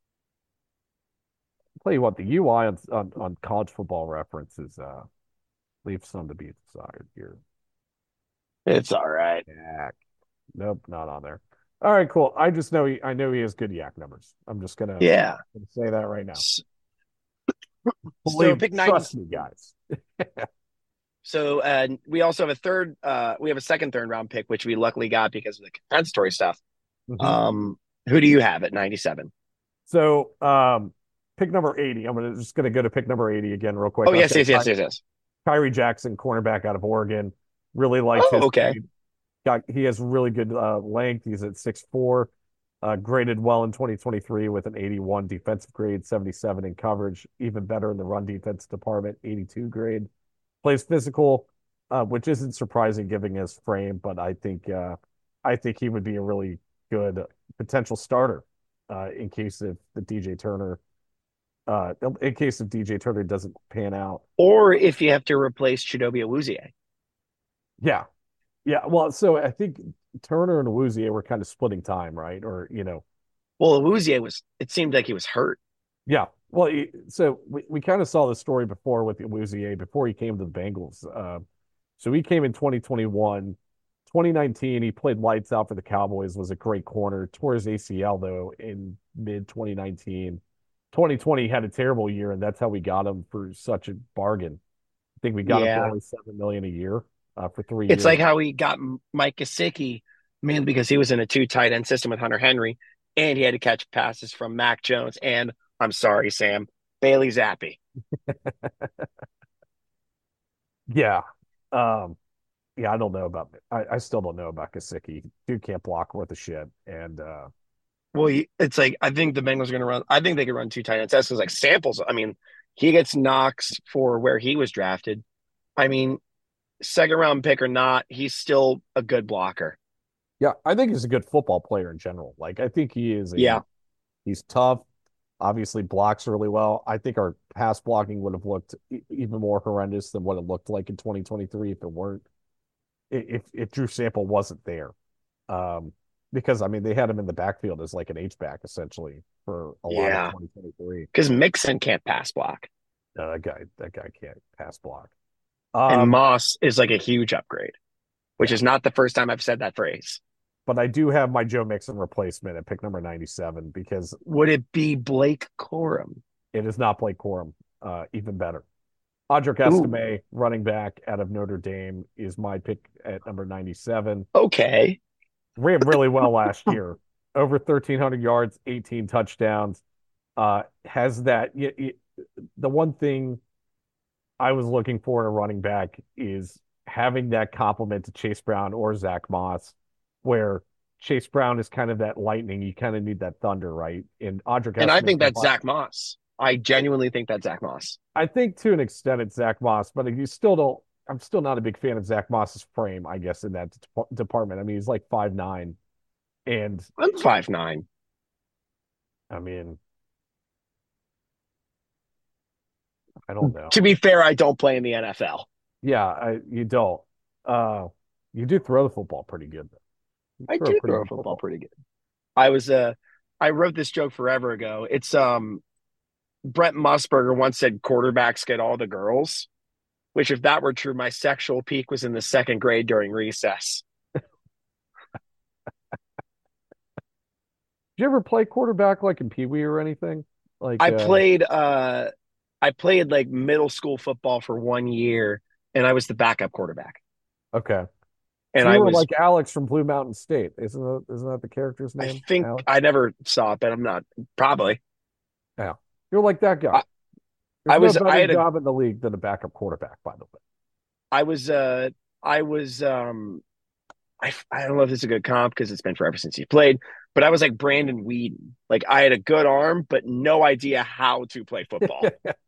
tell you what, the U I on, on, on college football references uh, leaves some to be desired here. it's all right. Yak. Nope, not on there. All right, cool. I just know he, I know he has good yak numbers. I'm just gonna, Yeah. gonna say that right now. So Believe, pick trust ninety. me, guys. So uh, we also have a third. Uh, we have a second third round pick, which we luckily got because of the compensatory stuff. Mhm. Um, who do you have at ninety-seven? So, um, pick number eighty. I'm gonna just gonna go to pick number eighty again, real quick. Oh yes, Okay, yes, yes, Ky- yes, yes. Kyrie Jackson, cornerback out of Oregon. Really liked Oh, his okay. grade. Got he has really good uh, length. He's at six four. Uh, graded well in twenty twenty-three with an eighty-one defensive grade, seventy-seven in coverage, even better in the run defense department, eighty-two grade. Plays physical, uh, which isn't surprising given his frame, but I think uh, I think he would be a really good potential starter uh, in case if the D J Turner uh, in case if D J Turner doesn't pan out. Or if you have to replace Chidobe Awuzie. Yeah, yeah. Well, so I think Turner and Awuzie were kind of splitting time, right? Or you know, Well, Awuzie was. It seemed like he was hurt. yeah. Well, he- so we, we kind of saw the story before with Awuzie before he came to the Bengals. Uh, so he came in twenty twenty-one. twenty nineteen, he played lights out for the Cowboys, was a great corner. Tore his A C L though in mid twenty nineteen. twenty twenty he had a terrible year, and that's how we got him for such a bargain. I think we got him for Yeah. only seven million a year uh, for three It's years. like how we got M- Mike Gesicki, mainly because he was in a two tight end system with Hunter Henry, and he had to catch passes from Mac Jones and I'm sorry, Sam, Bailey Zappi. Yeah. Um, yeah, I don't know about I, I still don't know about Gesicki. Dude can't block worth a shit. And uh Well, he, it's like I think the Bengals are going to run. I think they could run two tight end sets because like Samples. I mean, he gets knocks for where he was drafted. I mean, second round pick or not, he's still a good blocker. yeah, I think he's a good football player in general. Like I think he is a Yeah. he's tough, obviously blocks really well. I think our pass blocking would have looked e- even more horrendous than what it looked like in twenty twenty-three if it weren't if if Drew Sample wasn't there. Um, because I mean they had him in the backfield as like an H back essentially for a lot Yeah. of twenty twenty-three. Because Mixon can't pass block, No, that guy that guy can't pass block. and Um, Moss is like a huge upgrade, which Yeah. is not the first time I've said that phrase. but I do have my Joe Mixon replacement at pick number ninety-seven because Would it be Blake Corum? it is not Blake Corum. Uh, even better. Audric Ooh. Estime, running back out of Notre Dame, is my pick at number ninety-seven. Okay. Ran really well last year. Over thirteen hundred yards, eighteen touchdowns. Uh, has that y- y- the one thing I was looking for in a running back is having that compliment to Chase Brown or Zach Moss, where Chase Brown is kind of that lightning. You kind of need that thunder, right? And Audric And I Estimate think that's provides- Zach Moss. I genuinely think that's Zach Moss. I think to an extent it's Zach Moss, but you still don't. I'm still not a big fan of Zach Moss's frame, I guess, in that de- department. I mean, he's like five nine, and I'm five nine. I mean, I don't know. To be fair, I don't play in the N F L. Yeah, I, you don't. Uh, you do throw the football pretty good. You I throw do pretty throw good football pretty good. I was uh I wrote this joke forever ago. It's um Brent Musburger once said quarterbacks get all the girls, which if that were true, my sexual peak was in the second grade during recess. Did you ever play quarterback like in Pee Wee or anything? Like I uh, played uh I played like middle school football for one year and I was the backup quarterback. Okay. And So you I were was like Alex from Blue Mountain State. Isn't that, isn't that the character's I name? think Alex? I never saw it, but I'm not probably. Yeah. You're like that guy. I- There's I no was- better I had a- job in the league than a backup quarterback, by the way. I was uh I was um I, I don't know if this is a good comp because it's been forever since he played, but I was like Brandon Whedon. Like I had a good arm, but no idea how to play football.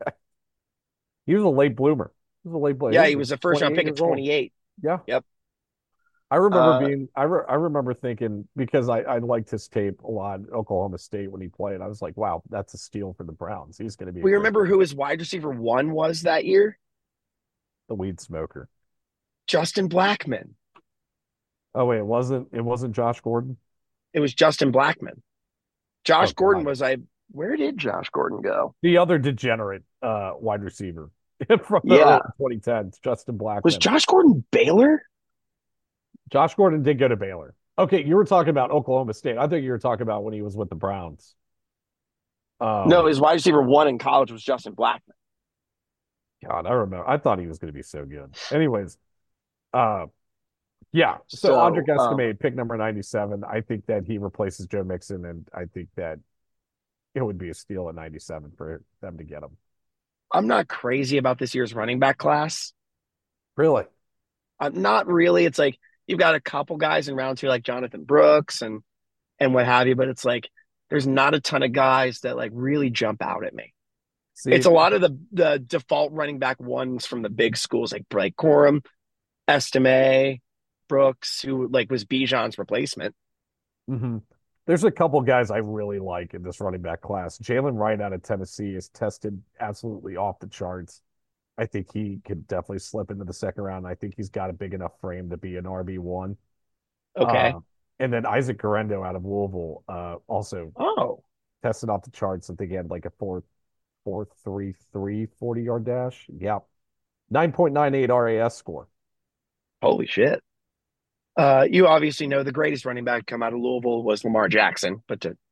He was a late bloomer. He was a late bloomer. Yeah, he was a first round twenty-eight pick at years old. twenty-eight. Yeah. Yep. I remember Uh, being, I, re- I remember thinking, because I, I liked his tape a lot at Oklahoma State when he played. I was like, wow, that's a steal for the Browns. He's going to be a We great remember who his wide receiver one was that year? the weed smoker. Justin Blackman. Oh, wait, it wasn't, it wasn't Josh Gordon? It was Justin Blackman. Josh Oh, Gordon God. was I where did Josh Gordon go? The other degenerate uh, wide receiver from the Yeah. early twenty tens, Justin Blackman. Was Josh Gordon Baylor? Josh Gordon did go to Baylor. Okay, you were talking about Oklahoma State. I think you were talking about when he was with the Browns. Um, No, his wide receiver one in college was Justin Blackman. God, I remember. I thought he was going to be so good. Anyways, uh, yeah. So, So, Audric um, Estimate, pick number ninety-seven. I think that he replaces Joe Mixon, and I think that it would be a steal at ninety-seven for them to get him. I'm not crazy about this year's running back class. Really? I'm not really. It's like you've got a couple guys in round two, like Jonathan Brooks and and what have you, but it's like there's not a ton of guys that like really jump out at me. See, It's a lot of the the default running back ones from the big schools like Blake Corum, Estime, Brooks, who like was Bijan's replacement. mhm. There's a couple guys I really like in this running back class. Jalen Wright out of Tennessee is tested absolutely off the charts. I think he could definitely slip into the second round. I think he's got a big enough frame to be an R B one. Okay. Uh, and then Isaac Garendo out of Louisville, uh, also Oh, tested off the charts. I think he had like a four, four, three, three forty yard dash. Yeah. nine point nine eight R A S score. holy shit. Uh, you obviously know the greatest running back to come out of Louisville was Lamar Jackson, but to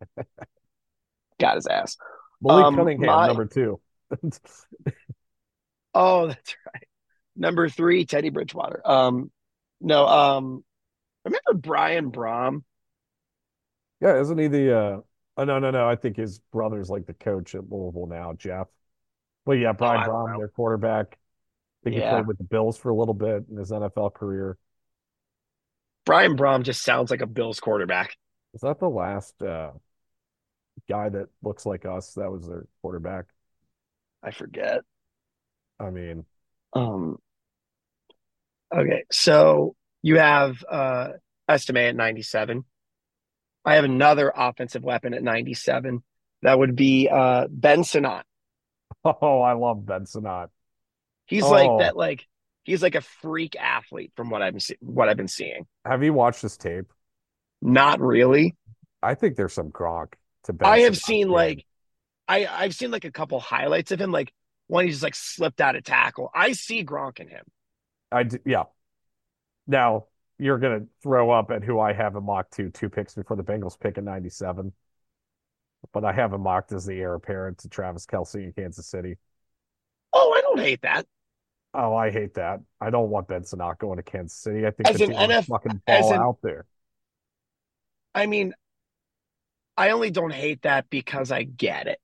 got his ass. Malik Um, Cunningham, my- number two. Oh, that's right. Number three, Teddy Bridgewater. Um, no, um, remember Brian Brom? Yeah, isn't he the uh oh no no no, I think his brother's like the coach at Louisville now, Jeff. But yeah, Brian I don't Brom, know. their quarterback. I think he Yeah. played with the Bills for a little bit in his N F L career. Brian Brom just sounds like a Bills quarterback. Is that the last uh guy that looks like us that was their quarterback? I forget. I mean, Um, okay, so you have uh Estime at ninety-seven. I have another offensive weapon at ninety-seven. That would be uh Ben Sinnott. oh, I love Ben Sinnott. He's Oh. like that, like he's like a freak athlete from what I've se- what I've been seeing. Have you watched this tape? Not really. I think there's some Gronk to Ben I have Sinnott seen game. like I I've seen like a couple highlights of him, like one he just like slipped out of tackle. I see Gronk in him. I d- yeah. Now you're gonna throw up at who I have him mocked to two picks before the Bengals pick in ninety-seven. But I have him mocked as the heir apparent to Travis Kelce in Kansas City. Oh, I don't hate that. Oh, I hate that. I don't want Ben Sinnott going to Kansas City. I think As the an team would N F fucking as fall an- out there. I mean, I only don't hate that because I get it.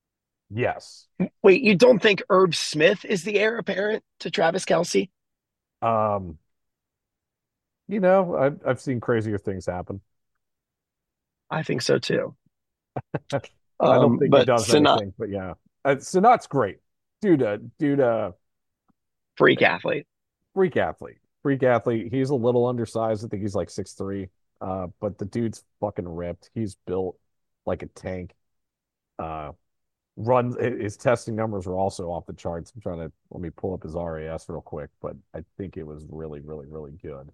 Yes. Wait, you don't think Herb Smith is the heir apparent to Travis Kelce? Um, you know, I've I've seen crazier things happen. I think so too. I don't Um, think he but does Sanat, anything, but yeah. Uh, Sanat's great. Dude, uh, dude, uh, freak athlete. freak athlete. Freak athlete. He's a little undersized. I think he's like six three. Uh, but the dude's fucking ripped. He's built like a tank. Uh, runs his testing numbers are also off the charts. I'm trying to let me pull up his R A S real quick, but I think it was really, really, really good.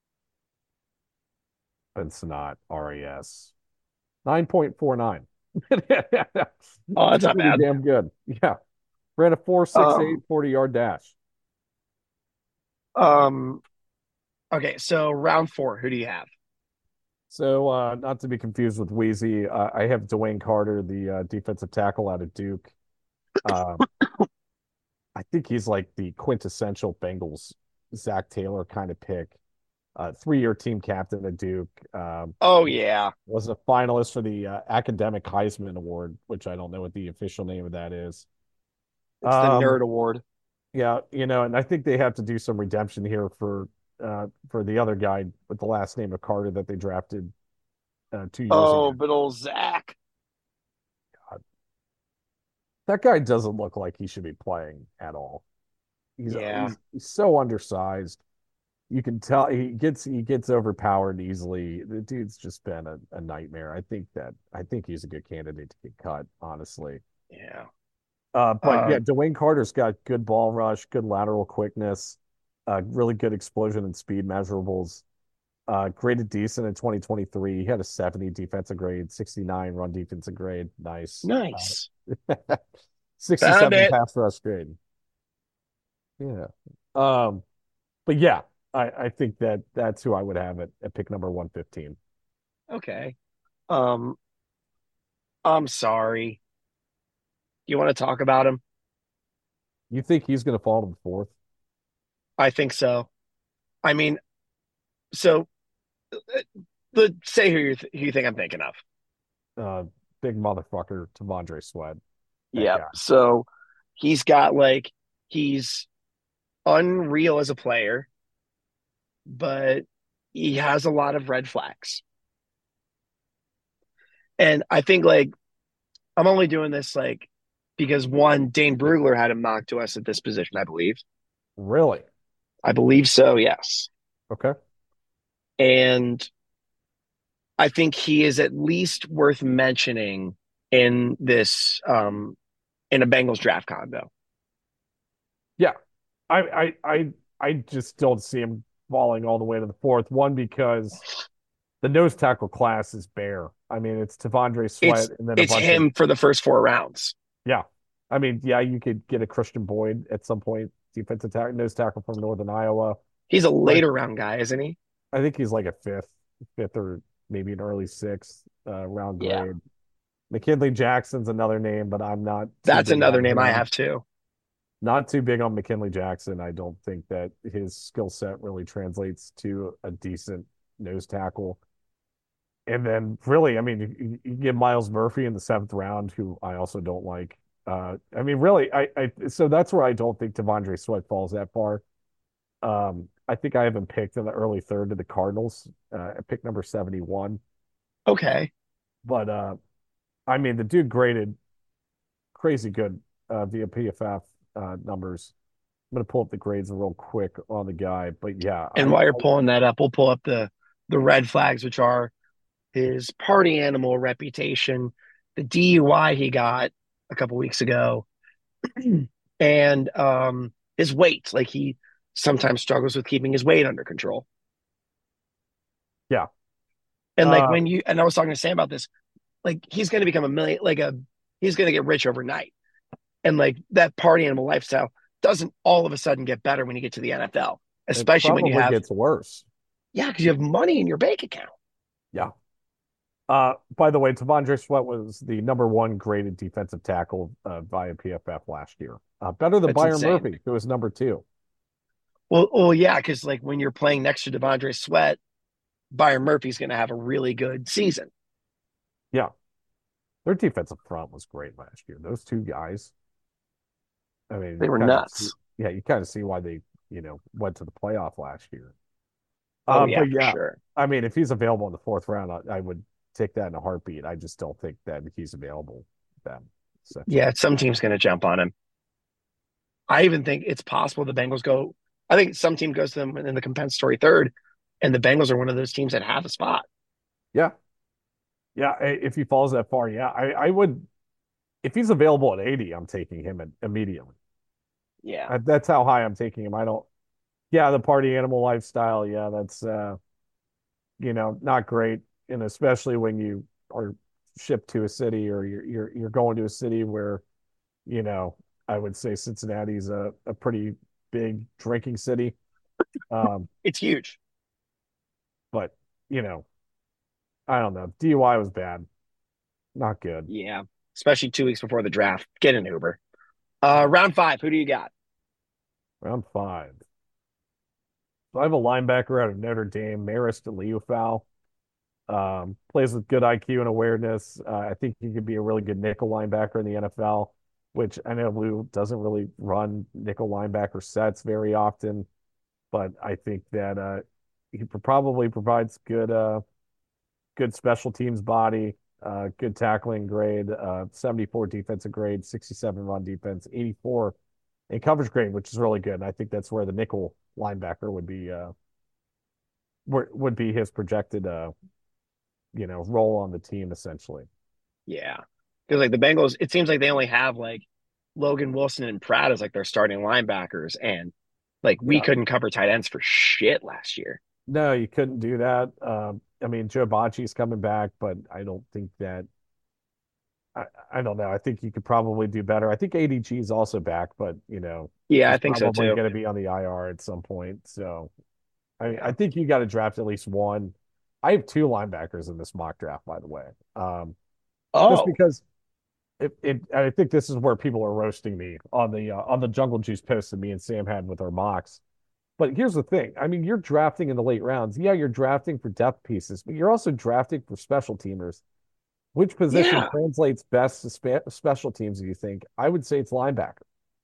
And Sanat R A S nine point four nine. Oh, that's not Pretty bad. damn good. Yeah. Ran a four six eight Um, forty yard dash. um, okay, so round four, who do you have? So, uh, not to be confused with Wheezy, uh, I have Dwayne Carter, the uh, defensive tackle out of Duke. Uh, I think he's like the quintessential Bengals Zach Taylor kind of pick. Uh, three-year team captain at Duke. Um, Oh yeah, was a finalist for the uh, Academic Heisman Award, which I don't know what the official name of that is. it's the Um, nerd award. yeah, you know, and I think they have to do some redemption here for uh, for the other guy with the last name of Carter that they drafted uh, two years ago. Oh, but old Zach. That guy doesn't look like he should be playing at all. He's Yeah. he's, he's so undersized. You can tell he gets he gets overpowered easily. The dude's just been a, a nightmare. I think that I think he's a good candidate to get cut, honestly. Yeah. Uh, but Uh, yeah, Dwayne Carter's got good ball rush, good lateral quickness, uh, really good explosion and speed measurables. Uh, graded decent in twenty twenty-three. He had a seventy defensive grade, sixty-nine run defensive grade. Nice. nice. Uh, Found sixty-seven it. pass rush grade. Yeah. Um, but yeah, I, I think that that's who I would have at, at pick number one fifteen. Okay. Um, I'm sorry. You want to talk about him? You think he's going to fall to the fourth? I think so. I mean, so uh, the say who you th- who you think I'm thinking of. Uh, big motherfucker, T'Vondre Sweat. That Yep. guy. So he's got like he's unreal as a player, but he has a lot of red flags. And I think like I'm only doing this like because one, Dane Brugler had him knocked to us at this position, I believe. Really? I believe so, yes. Okay. And I think he is at least worth mentioning in this um in a Bengals draft combo. Yeah. I, I, I, I just don't see him falling all the way to the fourth. One, because the nose tackle class is bare. I mean, it's T'Vondre Sweat It's and then a it's bunch of, him for the first four rounds. yeah. I mean, yeah, you could get a Christian Boyd at some point, defensive tackle, nose tackle from Northern Iowa. He's a But later round guy, isn't he? I think he's like a fifth, fifth or maybe an early sixth uh, round Yeah. grade. McKinley Jackson's another name, but I'm not too That's big another on name I him. have too. Not too big on McKinley Jackson. I don't think that his skill set really translates to a decent nose tackle. And then, really, I mean, you, you get Miles Murphy in the seventh round, who I also don't like. Uh, I mean, really, I, I so that's where I don't think T'Vondre Sweat falls that far. Um, I think I have him picked in the early third to the Cardinals, uh, at pick number seventy-one. Okay. But uh, I mean, the dude graded crazy good uh, via P F F uh, numbers. I'm gonna pull up the grades real quick on the guy, but yeah, And I, while you're pulling that up, we'll pull up the the red flags, which are his party animal reputation, the D U I he got a couple weeks ago, and um, his weight. Like he sometimes struggles with keeping his weight under control. yeah, And like uh, when you and I was talking to Sam about this, like he's going to become a million, like a he's going to get rich overnight, and like that party animal lifestyle doesn't all of a sudden get better when you get to the N F L, it especially when you probably have gets worse. yeah, because you have money in your bank account. Yeah. Uh, by the way, T'Vondre Sweat was the number one graded defensive tackle uh, via P F F last year. Uh, better than That's Byron insane. Murphy, who was number two. Well, well, yeah, because like when you're playing next to Devondre Sweat, Byron Murphy's going to have a really good season. Yeah. Their defensive front was great last year. Those two guys, I mean, They you were kind of see, nuts. yeah, you kind of see why they you know, went to the playoff last year. Oh Um, yeah, but for yeah, sure. I mean, if he's available in the fourth round, I, I would take that in a heartbeat. I just don't think that he's available then, Yeah, essentially. some team's going to jump on him. I even think it's possible the Bengals go. I think some team goes to them in the compensatory third, and the Bengals are one of those teams that have a spot. Yeah. Yeah. i- If he falls that far, yeah, I, I would, if he's available at eighty, I'm taking him in- immediately. Yeah, Uh, That's how high I'm taking him. I don't, yeah, the party animal lifestyle. Yeah. That's, uh, you know, not great. And especially when you are shipped to a city or you're, you're, you're going to a city where, you know, I would say Cincinnati's a, a pretty big drinking city. Um, it's huge. but you know, I don't know. D U I was bad. Not good. Yeah, especially two weeks before the draft. Get an Uber. Uh, Yeah. round five. Who do you got? Round five. So I have a linebacker out of Notre Dame, Marist Liufau. Um, plays with good I Q and awareness. Uh, I think he could be a really good nickel linebacker in the N F L, which I know Lou doesn't really run nickel linebacker sets very often, but I think that uh, he probably provides good uh, good special teams body, uh, good tackling grade, uh, seventy-four defensive grade, sixty-seven run defense, eighty-four in coverage grade, which is really good. And I think that's where the nickel linebacker would be uh, would be his projected uh, you know, role on the team essentially. Yeah, because like the Bengals, it seems like they only have like Logan Wilson and Pratt as like their starting linebackers, and like we Yeah. couldn't cover tight ends for shit last year. No, you couldn't do that. Um, I mean, Joe Bocci's coming back, but I don't think that I, I don't know. I think you could probably do better. I think A D G is also back, but you know, Yeah, I he's think so probably too. going to be on the I R at some point. So I I Yeah. think you got to draft at least one. I have two linebackers in this mock draft, by the way. Um, just Oh, because it, it I think this is where people are roasting me on the uh, on the Jungle Juice post that me and Sam had with our mocks. But here's the thing. I mean, you're drafting in the late rounds. Yeah, you're drafting for depth pieces, but you're also drafting for special teamers. Which position yeah, translates best to spe special teams, do you think? I would say it's linebacker.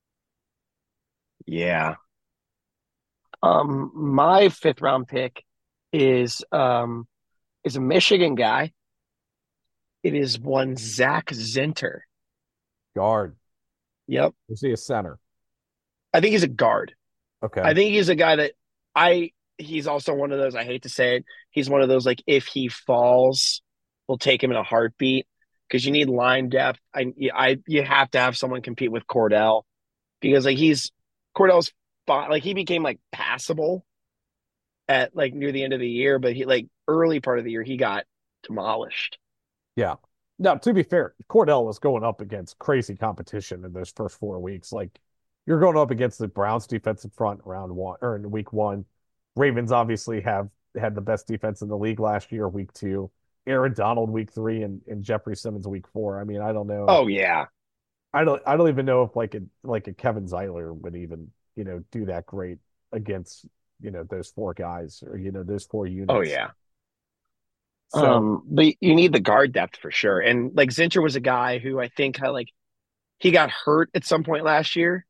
yeah. Um, my fifth round pick is um is a Michigan guy. It is one Zach Zinter. Guard. Yep. Is he a center? I think he's a guard. Okay. I think he's a guy that I he's also one of those, I hate to say it, he's one of those like if he falls, we'll take him in a heartbeat because you need line depth. I I you have to have someone compete with Cordell because like he's Cordell's fine. Like he became like passable at like near the end of the year, but he like early part of the year he got demolished. Yeah. Now, to be fair, Cordell was going up against crazy competition in those first four weeks. Like you're going up against the Browns defensive front round one or in week one. Ravens obviously have had the best defense in the league last year, week two. Aaron Donald week three and, and Jeffrey Simmons week four. I mean, I don't know. Oh yeah. I don't I don't even know if like a like a Kevin Zeiler would even, you know, do that great against, you know, those four guys or, you know, those four Oh units. yeah. So Um, but you need the guard depth for sure. And like Zinter was a guy who I think had like he got hurt at some point last year.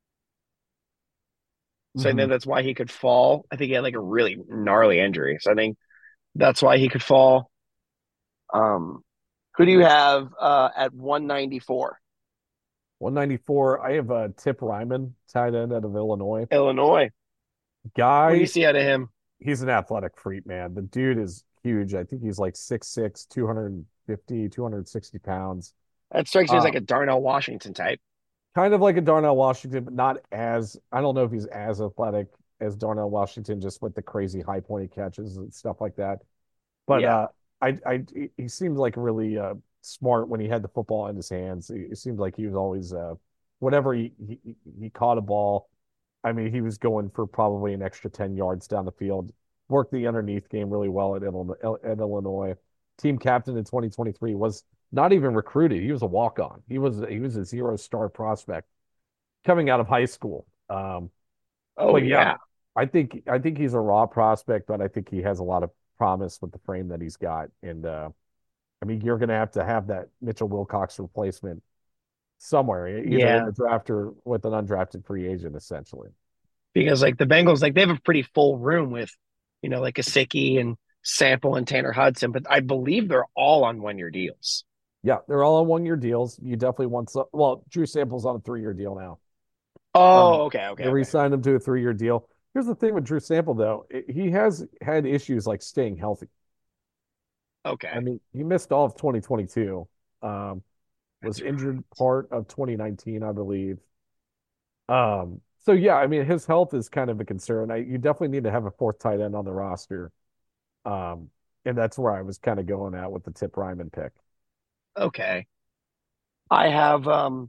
So I mhm. think that's why he could fall. I think he had like a really gnarly injury. So I think that's why he could fall. Um, who do you have uh, at one ninety-four? one ninety-four. I have a Tip Ryman, tight end out of Illinois. Illinois. What do you Guy, see out of him? he's an athletic freak, man. The dude is huge. I think he's like six six, two fifty, two hundred sixty pounds. That strikes me as Uh, like a Darnell Washington type. kind of like a Darnell Washington, but not as, I don't know if he's as athletic as Darnell Washington, just with the crazy high pointed catches and stuff like that. But Yeah. uh, I, I, he seemed like really uh, smart when he had the football in his hands. It seemed like he was always, uh, whenever he, he he caught a ball, I mean, he was going for probably an extra ten yards down the field. Worked the underneath game really well at Illinois. At Illinois. Team captain in twenty twenty-three was not even recruited. He was a walk on. He was he was a zero star prospect coming out of high school. Um, Oh but yeah, yeah. I think I think he's a raw prospect, but I think he has a lot of promise with the frame that he's got. And uh, I mean, you're going to have to have that Mitchell Wilcox replacement somewhere, e- either in Yeah. the draft or with an undrafted free agent, essentially. because like the Bengals, like they have a pretty full room with, you know, like Gesicki and Sample and Tanner Hudson, but I believe they're all on one year deals. Yeah, they're all on one year deals. You definitely want some. Well, Drew Sample's on a three year deal now. Um, Oh, okay, okay, they okay, re-signed him to a three year deal. Here's the thing with Drew Sample though, it, he has had issues like staying healthy. I okay. mean, he missed all of twenty twenty-two. Um, was That's injured part of twenty nineteen, I believe. Um, so yeah, I mean, his health is kind of a concern. I, you definitely need to have a fourth tight end on the roster. Um, and that's where I was kind of going at with the Tip Ryman pick. okay. I have um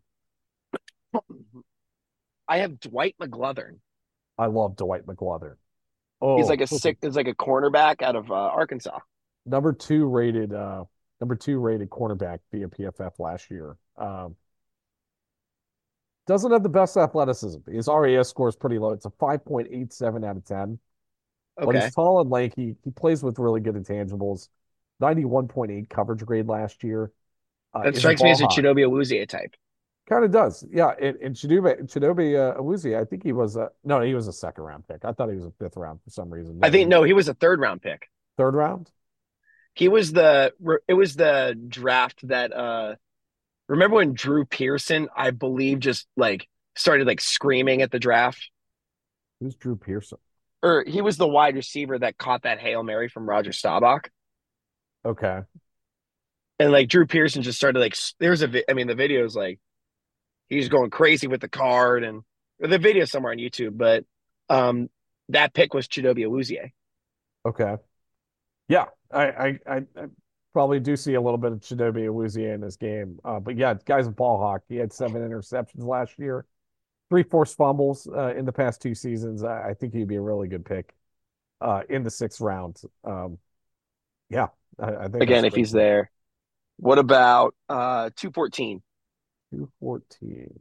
I have Dwight McGlothern. I love Dwight McGlothern. He's Oh, like a sick, he's like a cornerback out of uh, Arkansas. number two rated, uh, number two rated cornerback via P F F last year. Um, doesn't have the best athleticism. His R A S score is pretty low. It's a five point eight seven out of ten. But he's Okay. tall and lanky. He plays with really good intangibles. ninety-one point eight coverage grade last year. Uh, That is a strikes me ball as a hawk. Chidobe Awuzie type. Kind of does. Yeah. And, and Chidobe, Chidobe uh, Awuzie, I think he was a, no, he was a second round pick. I thought he was a fifth round for some reason. I No, think he, no, he was a third round pick. third round. He was the it was the draft that uh remember when Drew Pearson, I believe, just like started like screaming at the draft? Who's Drew Pearson? Or he was the wide receiver that caught that Hail Mary from Roger Staubach. Okay. And like Drew Pearson just started like there's a I mean the video is like he's going crazy with the card and the video somewhere on YouTube, but um that pick was Chidobe Awuzie. Okay. Yeah. I, I, I, I probably do see a little bit of Chidobe Awuzie in this game. Uh, but yeah, guy's a ball hawk. He had seven interceptions last year, three forced fumbles uh, in the past two seasons. I, I think he'd be a really good pick uh, in the sixth round. Um, yeah, I, I think that's Again, a if great he's pick. there. What about uh two fourteen? two fourteen.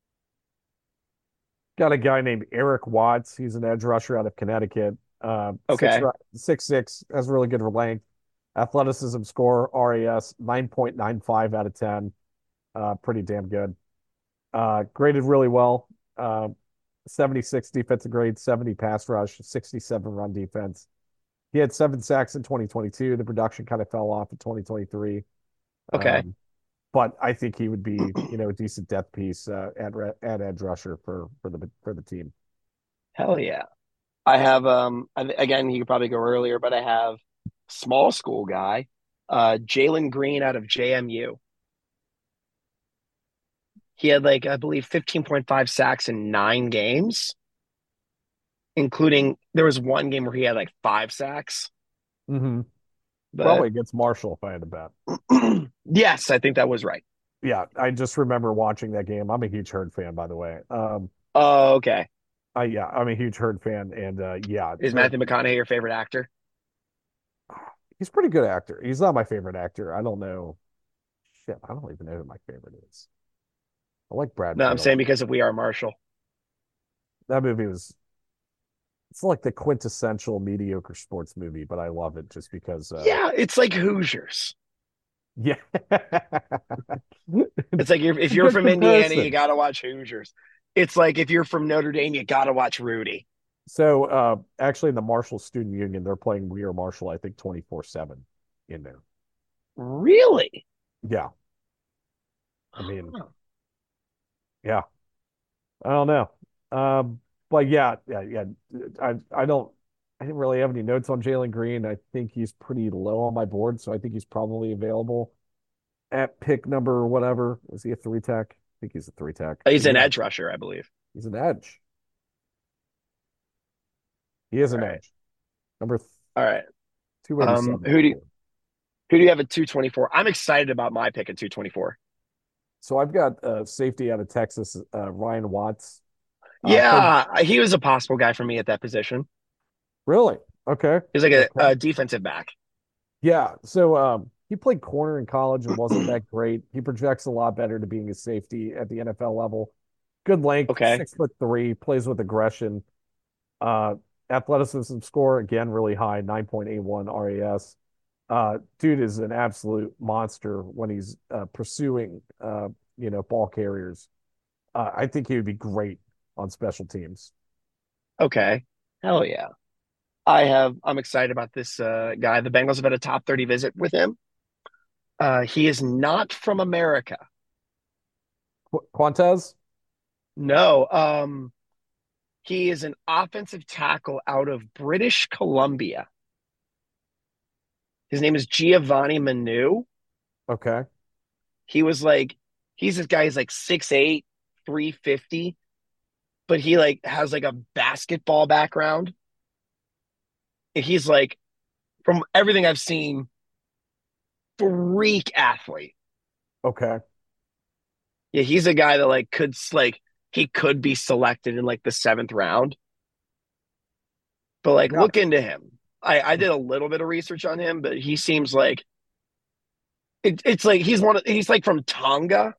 Got a guy named Eric Watts. He's an edge rusher out of Connecticut. Uh, six, Okay. six, six, has really good length. Athleticism score, R A S, nine point nine five out of ten. Uh, pretty damn good. Uh, graded really well. Uh, seventy-six defensive grade, seventy pass rush, sixty-seven run defense. He had seven sacks in twenty twenty-two. The production kind of fell off in twenty twenty-three. Okay. Um, but I think he would be, you know, a decent depth piece uh, at at edge rusher for for the for the team. Hell yeah. I have um again, you could probably go earlier, but I have small school guy, uh Jalen Green out of J M U. He had like I believe fifteen point five sacks in nine games, including there was one game where he had like five sacks. Mm-hmm. But Probably against Marshall if I had to bet. yes, I think that was right. Yeah, I just remember watching that game. I'm a huge Herd fan, by the way. Um, Oh, okay. I yeah, I'm a huge Herd fan, and uh, yeah, Is the, Matthew McConaughey your favorite actor? he's a pretty good actor. He's not my favorite actor. I don't know. Shit, I don't even know who my favorite is. I like Brad No, Pitt I'm a saying lot. because of We Are Marshall. That movie was it's like the quintessential mediocre sports movie, but I love it just because uh Yeah, it's like Hoosiers. yeah. It's like you're, It's if a you're good from Indiana, you comparison. got to watch Hoosiers. It's like if you're from Notre Dame, you got to watch Rudy. So uh actually in the Marshall Student Union, they're playing We Are Marshall, I think twenty-four seven in there. Really? Yeah. I mean, yeah. I don't know. Um, but yeah, yeah, yeah. I I don't I didn't really have any notes on Jalen Green. I think he's pretty low on my board, so I think he's probably available at pick number whatever. Was he a three tech? I think he's a three tech. He's But an yeah, edge rusher, I believe. he's an edge. He is All an right. edge. Number All right. two Um, eighty-seven on who my do you, board. who do you have at two twenty-four? I'm excited about my pick at two twenty-four. So I've got uh, safety out of Texas, uh, Ryan Watts. Uh, played Yeah, he was a possible guy for me at that position. really okay. He's like a, Okay. a defensive back. Yeah. So um, he played corner in college and wasn't that great. He projects a lot better to being a safety at the N F L level. Good length, Okay. six foot three, plays with aggression. Uh, athleticism score again really high, nine point eight one R A S. Uh, dude is an absolute monster when he's uh, pursuing uh, you know, ball carriers. Uh, I think he would be great on special teams. Okay. Hell yeah. I have I'm excited about this uh, guy. The Bengals have had a top thirty visit with him. Uh, he is not from America. Qu- Quantez? No. Um, he is an offensive tackle out of British Columbia. His name is Giovanni Manu. Okay. He was like, he's this guy. He's like six eight, three fifty, but he like has like a basketball background. And he's like, from everything I've seen, freak athlete. Okay. Yeah, he's a guy that like could like he could be selected in like the seventh round. But like Yeah. look into him. I I did a little bit of research on him, but he seems like it, it's like he's one of he's like from Tonga.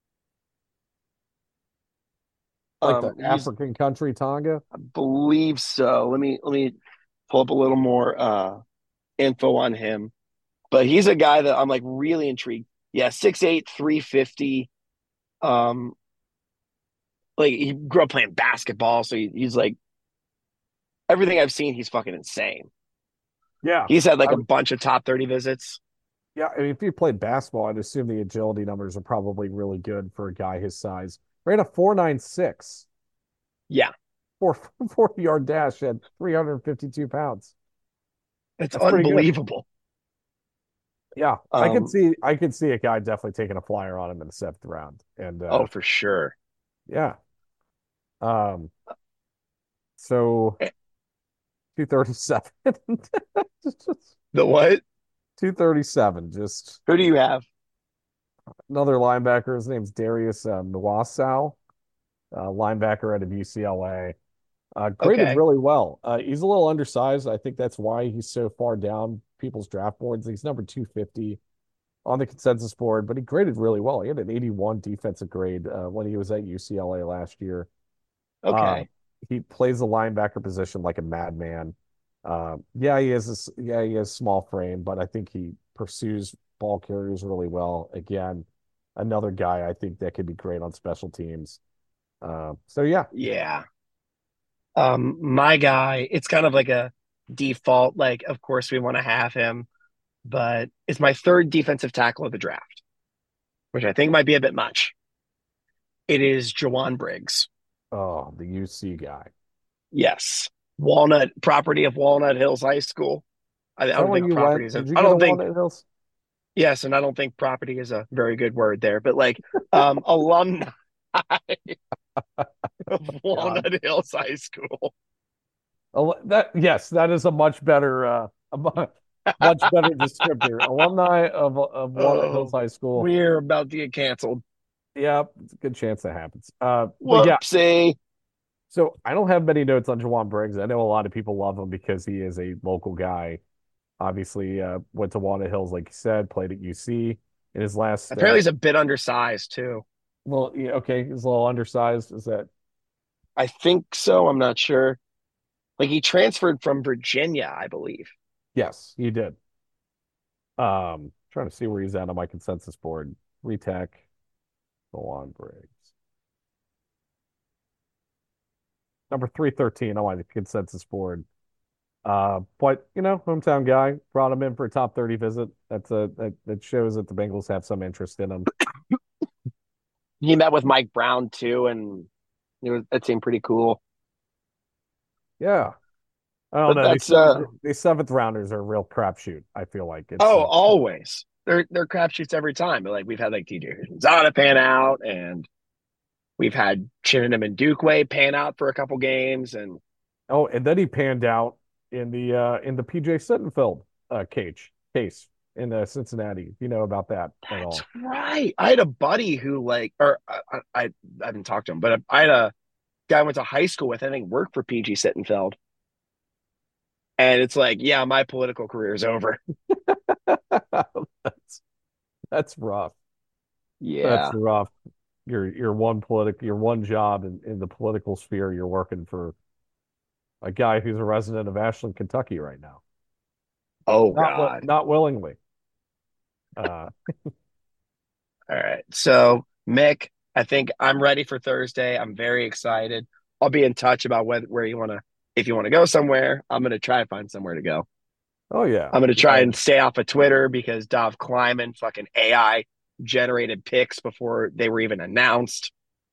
Like the Um, he's African country Tonga? I believe so. Let me let me pull up a little more uh info on him. But he's a guy that I'm like really intrigued. Yeah, six eight, three fifty. Um, like he grew up playing basketball, so he, he's like everything I've seen, he's fucking insane. Yeah. He's had like I a bunch of top thirty visits. Yeah, I mean, if you played basketball, I'd assume the agility numbers are probably really good for a guy his size. Ran a four nine six, Yeah, four forty yard dash at three hundred fifty-two pounds. it's That's pretty good. unbelievable. Yeah, I could Um, see I could see a guy definitely taking a flyer on him in the seventh round. And uh oh, for sure. yeah. Um so Eh, two thirty-seven. just, just The what? two thirty-seven. Just Who do you have? another linebacker. His name's Darius uh, Nwassau, uh, linebacker out of U C L A. Uh, graded Okay. really well. Uh, he's a little undersized. I think that's why he's so far down people's draft boards. He's number two fifty on the consensus board, but he graded really well. He had an eighty-one defensive grade uh, when he was at U C L A last year. Uh, Okay. he plays the linebacker position like a madman. Uh, yeah, he has this, yeah, he has small frame, but I think he pursues ball carriers really well. Again, another guy I think that could be great on special teams. Uh, so yeah, Yeah. Um, my guy, it's kind of like a default, like, of course we want to have him, but it's my third defensive tackle of the draft, which I think might be a bit much. It is Jawan Briggs. oh, the U C guy. Yes. Walnut property of Walnut Hills High School. I, I Is that don't where think you property went? is a, Did you I go to don't think, Walnut Hills? yes, and I don't think property is a very good word there, but like um alumni of God. Walnut Hills High School. Oh, that yes, that is a much better uh a mu- much better descriptor. Alumni of of Walnut Hills Oh, High School. we're about to get canceled. Yeah, it's a good chance that happens. Uh, but yeah, Whoopsie. so I don't have many notes on Jawan Briggs. I know a lot of people love him because he is a local guy. Obviously, uh, went to Walnut Hills, like you said, played at U C in his last. Uh, Apparently he's a bit undersized too. well, yeah, okay, he's a little undersized. Is that I think so. I'm not sure. Like he transferred from Virginia, I believe. yes, he did. Um, trying to see where he's at on my consensus board. Retech, Jawan Briggs. Number three thirteen on my consensus board. Uh, but you know, hometown guy brought him in for a top thirty visit. That's a that, that shows that the Bengals have some interest in him. He met with Mike Brown too, and it was that seemed pretty cool. Yeah. I don't But know. These that's uh seventh, these seventh rounders are a real crapshoot. I feel like it's oh, uh, always. They're they're crapshoots every time. But like we've had like T J Zana pan out, and we've had Chinanum and Dukeway pan out for a couple games, and oh, and then he panned out in the uh in the P J Sittenfeld uh cage case in uh, Cincinnati. If you know about that at that's all. right. I had a buddy who like, or I I, I haven't talked to him, but I had a guy I went to high school with. I think worked for P G Sittenfeld, and it's like, yeah, my political career is over. That's that's rough. That's Yeah. rough. Your your one politic your one job in, in the political sphere, you're working for a guy who's a resident of Ashland, Kentucky right now. Oh Not wi- God. not willingly. Uh, All right. So Mick, I think I'm ready for Thursday. I'm very excited. I'll be in touch about whether where you want to if you want to go somewhere. I'm gonna try to find somewhere to go. Oh yeah. I'm gonna try Yeah. and stay off of Twitter because Dov Kleiman fucking A I generated pics before they were even announced.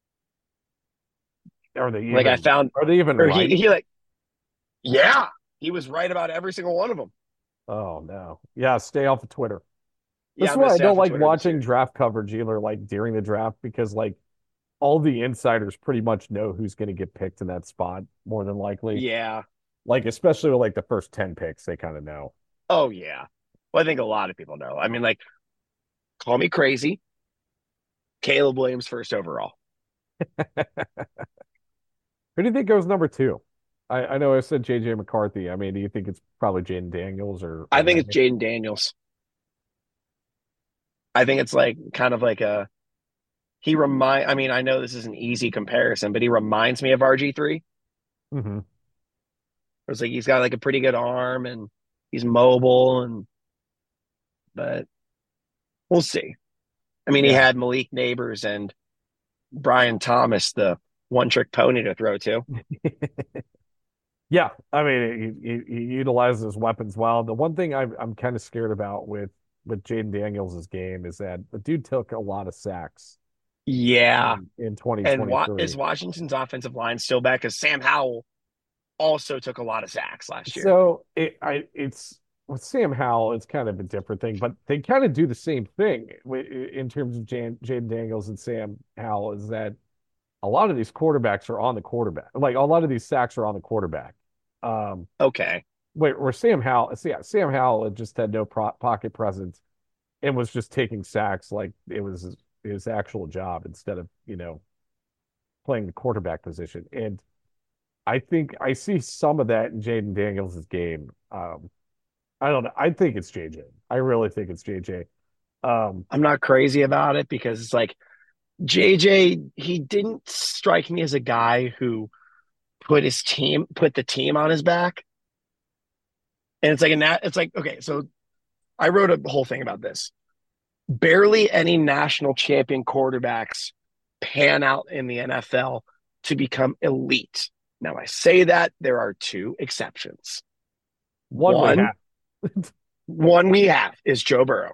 Are they even Like I found, are they even or right? he he like, yeah, he was right about every single one of them. Oh no. Yeah, stay off of Twitter. Yeah, That's I'm gonna why I stay off don't of like Twitter this watching year. draft coverage either, like during the draft, because like all the insiders pretty much know who's going to get picked in that spot more than likely. Yeah. Like especially with like the first ten picks, they kind of know. Oh yeah. Well, I think a lot of people know. I mean, like, call me crazy. Caleb Williams first overall. Who do you think goes number two? I, I know I said J J McCarthy. I mean, do you think it's probably Jaden Daniels or, I or think it's Henry? Jaden Daniels. I think it's like kind of like a he remind. I mean, I know this is an easy comparison, but he reminds me of R G three. Mm-hmm. It's like he's got like a pretty good arm and he's mobile, and but we'll see. I mean, he Yeah. had Malik Neighbors and Brian Thomas, the one trick pony to throw to. Yeah, I mean, he, he, he utilizes his weapons well. The one thing I'm I'm kind of scared about with with Jaden Daniels' game is that the dude took a lot of sacks Yeah. in, in And what is twenty twenty-three. Washington's offensive line still back? Because Sam Howell also took a lot of sacks last year. So it I it's with Sam Howell, it's kind of a different thing, but they kind of do the same thing in terms of Jan, Jaden Daniels and Sam Howell. Is that a lot of these quarterbacks are on the quarterback, like a lot of these sacks are on the quarterback. Um, Okay. wait, where Sam Howell, see, yeah, Sam Howell had just had no pro pocket presence and was just taking sacks like it was his, his actual job instead of, you know, playing the quarterback position. And I think I see some of that in Jaden Daniels' game. Um, I don't know. I think it's J J. I really think it's J J. Um, I'm not crazy about it because it's like J J, he didn't strike me as a guy who put his team, put the team on his back. And it's like, a nat, it's like, okay, so I wrote a whole thing about this. Barely any national champion quarterbacks pan out in the N F L to become elite. Now, I say that there are two exceptions. one, we One, have. one we have is Joe Burrow.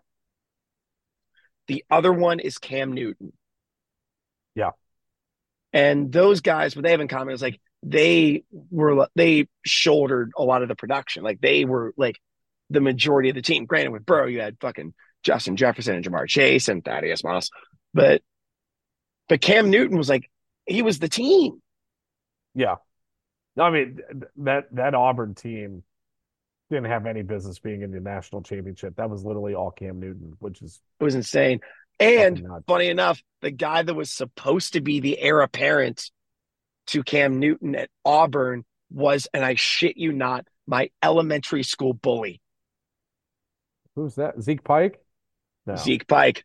The other one is Cam Newton. Yeah. And those guys, what they have in common is like they were they shouldered a lot of the production. Like they were like the majority of the team. Granted, with Burrow, you had fucking Justin Jefferson and Jamar Chase and Thaddeus Moss, but but Cam Newton was like he was the team. Yeah. I mean, that that Auburn team didn't have any business being in the national championship. That was literally all Cam Newton, which is It was insane. And fucking nuts. funny enough, the guy that was supposed to be the heir apparent to Cam Newton at Auburn was, and I shit you not, my elementary school bully, Who's that? Zeke Pike? No. Zeke Pike.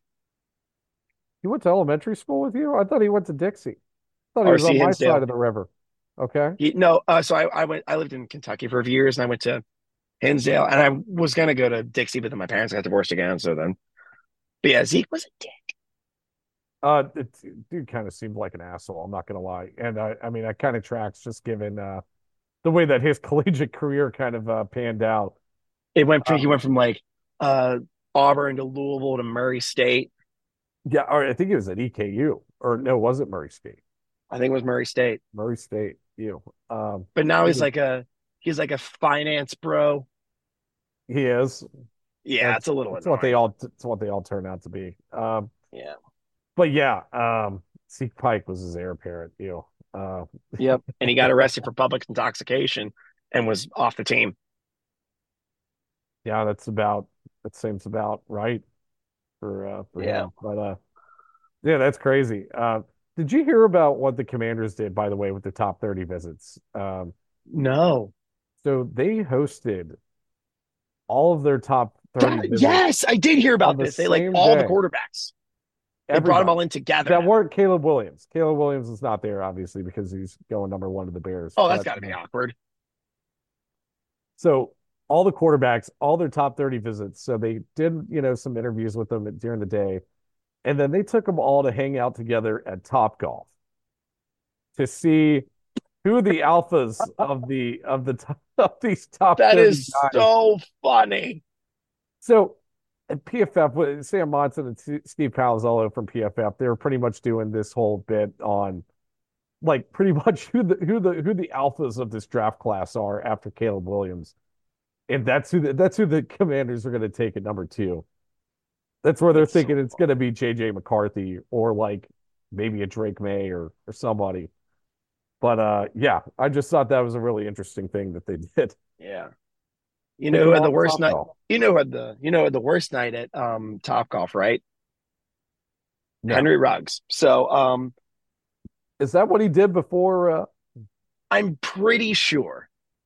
He went to elementary school with you? I thought he went to Dixie. I thought he was R C on my Hinsdale. side of the river. Okay. He, no, uh, so I, I went. I lived in Kentucky for a few years, and I went to Hinsdale, and I was gonna go to Dixie, but then my parents got divorced again. So then, but yeah, Zeke was a dick. Uh, it, dude kind of seemed like an asshole. I'm not gonna lie, and I, I mean, that kind of tracks just given uh the way that his collegiate career kind of uh, panned out. It went from Um, he went from like uh Auburn to Louisville to Murray State. Yeah, or I think he was at E K U, or no, was it Murray State? I think it was Murray State, Murray State, you. Um, but now he's he, like a he's like a finance bro. he is. Yeah, That's, it's a little. that's what they annoying. all. It's what they all turn out to be. Um, Yeah. but yeah, um, Zeke Pike was his heir apparent. You. Uh, Yep. And he got arrested for public intoxication and was off the team. yeah, that's about. That seems about right for uh, for Yeah. him. But uh, yeah, that's crazy. Uh, did you hear about what the Commanders did, by the way, with the top thirty visits? Um, No. so they hosted all of their top thirty That- visits yes, I did hear on about the this. They like same all the day. quarterbacks. They brought them Everybody all in together. that now. weren't Caleb Williams. Caleb Williams is not there, obviously, because he's going number one to the Bears. Oh, that's But, got to be uh, awkward. So all the quarterbacks, all their top thirty visits. So they did, you know, some interviews with them during the day. And then they took them all to hang out together at Top Golf to see who are the alphas of the of the top, of these top That thirty is guys? so funny. So at P F F, with Sam Monson and S- Steve Palazzolo from P F F, they were pretty much doing this whole bit on like pretty much who the who the who the alphas of this draft class are after Caleb Williams. And that's who the, that's who the Commanders are going to take at number two. That's where they're That's so thinking it's going to be J J McCarthy or like maybe a Drake May or or somebody. But uh, yeah, I just thought that was a really interesting thing that they did. Yeah. You Pick know who them had the off worst night? Topgolf. You know who had the you know who had the worst night at um Topgolf, right? No. Henry Ruggs. So um Is that what he did before? Uh... I'm pretty sure.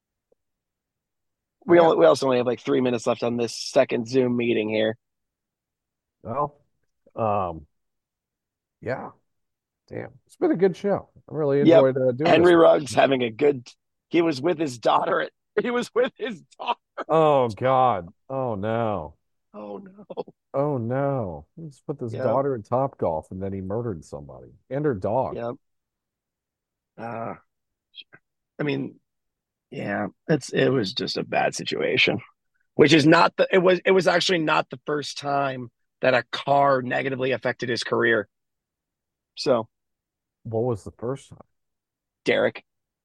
We Yeah. only, we also only have like three minutes left on this second Zoom meeting here. Well, um, yeah. Damn, it's been a good show. I really Yep. enjoyed uh, doing Henry this. Ruggs having a good. He was with his daughter. At, he was with his daughter. Oh God. Oh no. Oh no. Oh no. He's with his Yep. daughter at Topgolf and then he murdered somebody and her dog. Yep. Uh, I mean, yeah, it's it was just a bad situation, which is not the. It was it was actually not the first time that a car negatively affected his career. So, What was the first time? Derek,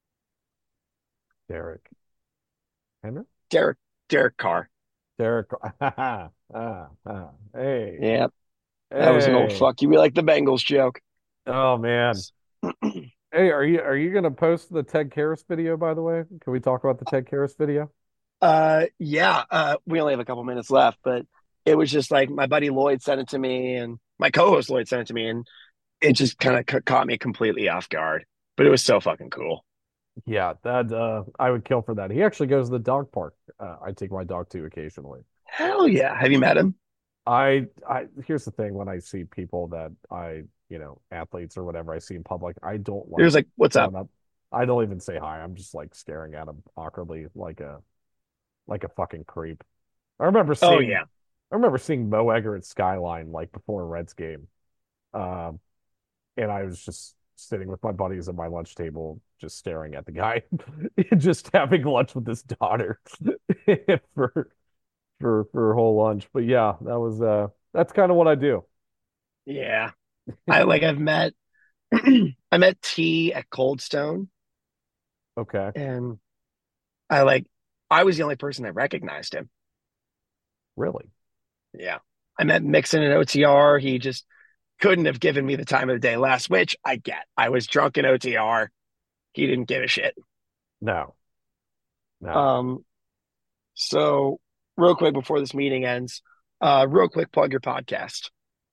Derek. Henry? Derek, Derek Carr. Derek. ah, ah, hey. Yeah, that was an old Hey. fuck you. We like the Bengals joke. Oh man. Hey, are you are you gonna post the Ted Karras video, by the way? Can we talk about the Ted Karras video? Uh, yeah. Uh, we only have a couple minutes left, but it was just like my buddy Lloyd sent it to me, and my co-host Lloyd sent it to me, and it just kind of ca- caught me completely off guard. But it was so fucking cool. Yeah, that uh I would kill for that. He actually goes to the dog park. Uh, I take my dog to occasionally. Hell yeah! Have you met him? I I here's the thing, when I see people that I, you know, athletes or whatever I see in public, I don't He was like like, "What's up?" going up. I don't even say hi. I'm just like staring at him awkwardly like a like a fucking creep. I remember seeing Oh yeah. I remember seeing Mo Egger at Skyline like before a Reds game. Um and I was just sitting with my buddies at my lunch table, just staring at the guy, just having lunch with his daughter for for for a whole lunch. But yeah, that was uh that's kind of what I do. Yeah. I like I've met I met T at Cold Stone, Okay. and I like I was the only person that recognized him. Really? Yeah. I met Mixon in O T R. He just couldn't have given me the time of the day last, which I get. I was drunk in O T R. He didn't give a shit. No. No. Um, so real quick before this meeting ends, uh, real quick plug your podcast.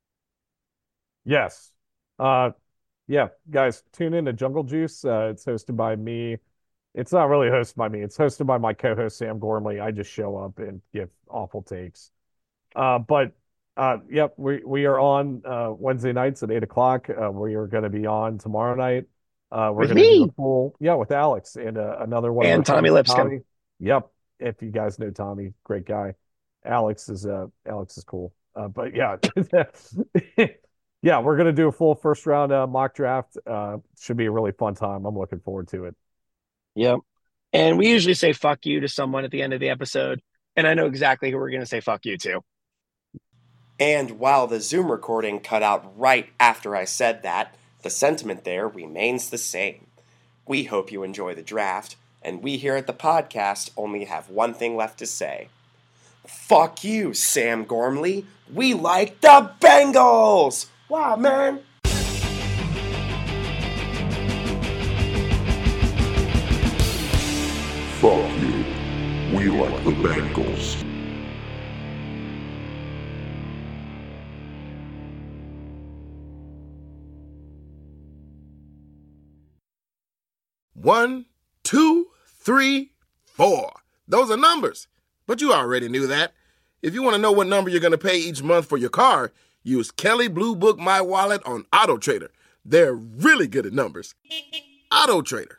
Yes. Uh yeah, guys, tune in to Jungle Juice. Uh it's hosted by me. It's not really hosted by me. It's hosted by my co-host Sam Gormley. I just show up and give awful takes. Uh but uh yep, we we are on uh Wednesday nights at eight o'clock. Uh we are gonna be on tomorrow night. Uh we're With gonna do me. a full yeah with Alex and uh, another one of And our Tommy friends, Lipscomb. Tommy. Yep. If you guys know Tommy, great guy. Alex is uh Alex is cool. Uh but yeah. Yeah, we're gonna do a full first round uh, mock draft. Uh should be a really fun time. I'm looking forward to it. Yep. And we usually say fuck you to someone at the end of the episode. And I know exactly who we're going to say fuck you to. And while the Zoom recording cut out right after I said that, the sentiment there remains the same. We hope you enjoy the draft, and we here at the podcast only have one thing left to say. Fuck you, Sam Gormley. We like the Bengals! Wow, man. Fuck you. We like the Bengals. One, two, three, four. Those are numbers. But you already knew that. If you want to know what number you're going to pay each month for your car, use Kelly Blue Book My Wallet on AutoTrader. They're really good at numbers. AutoTrader.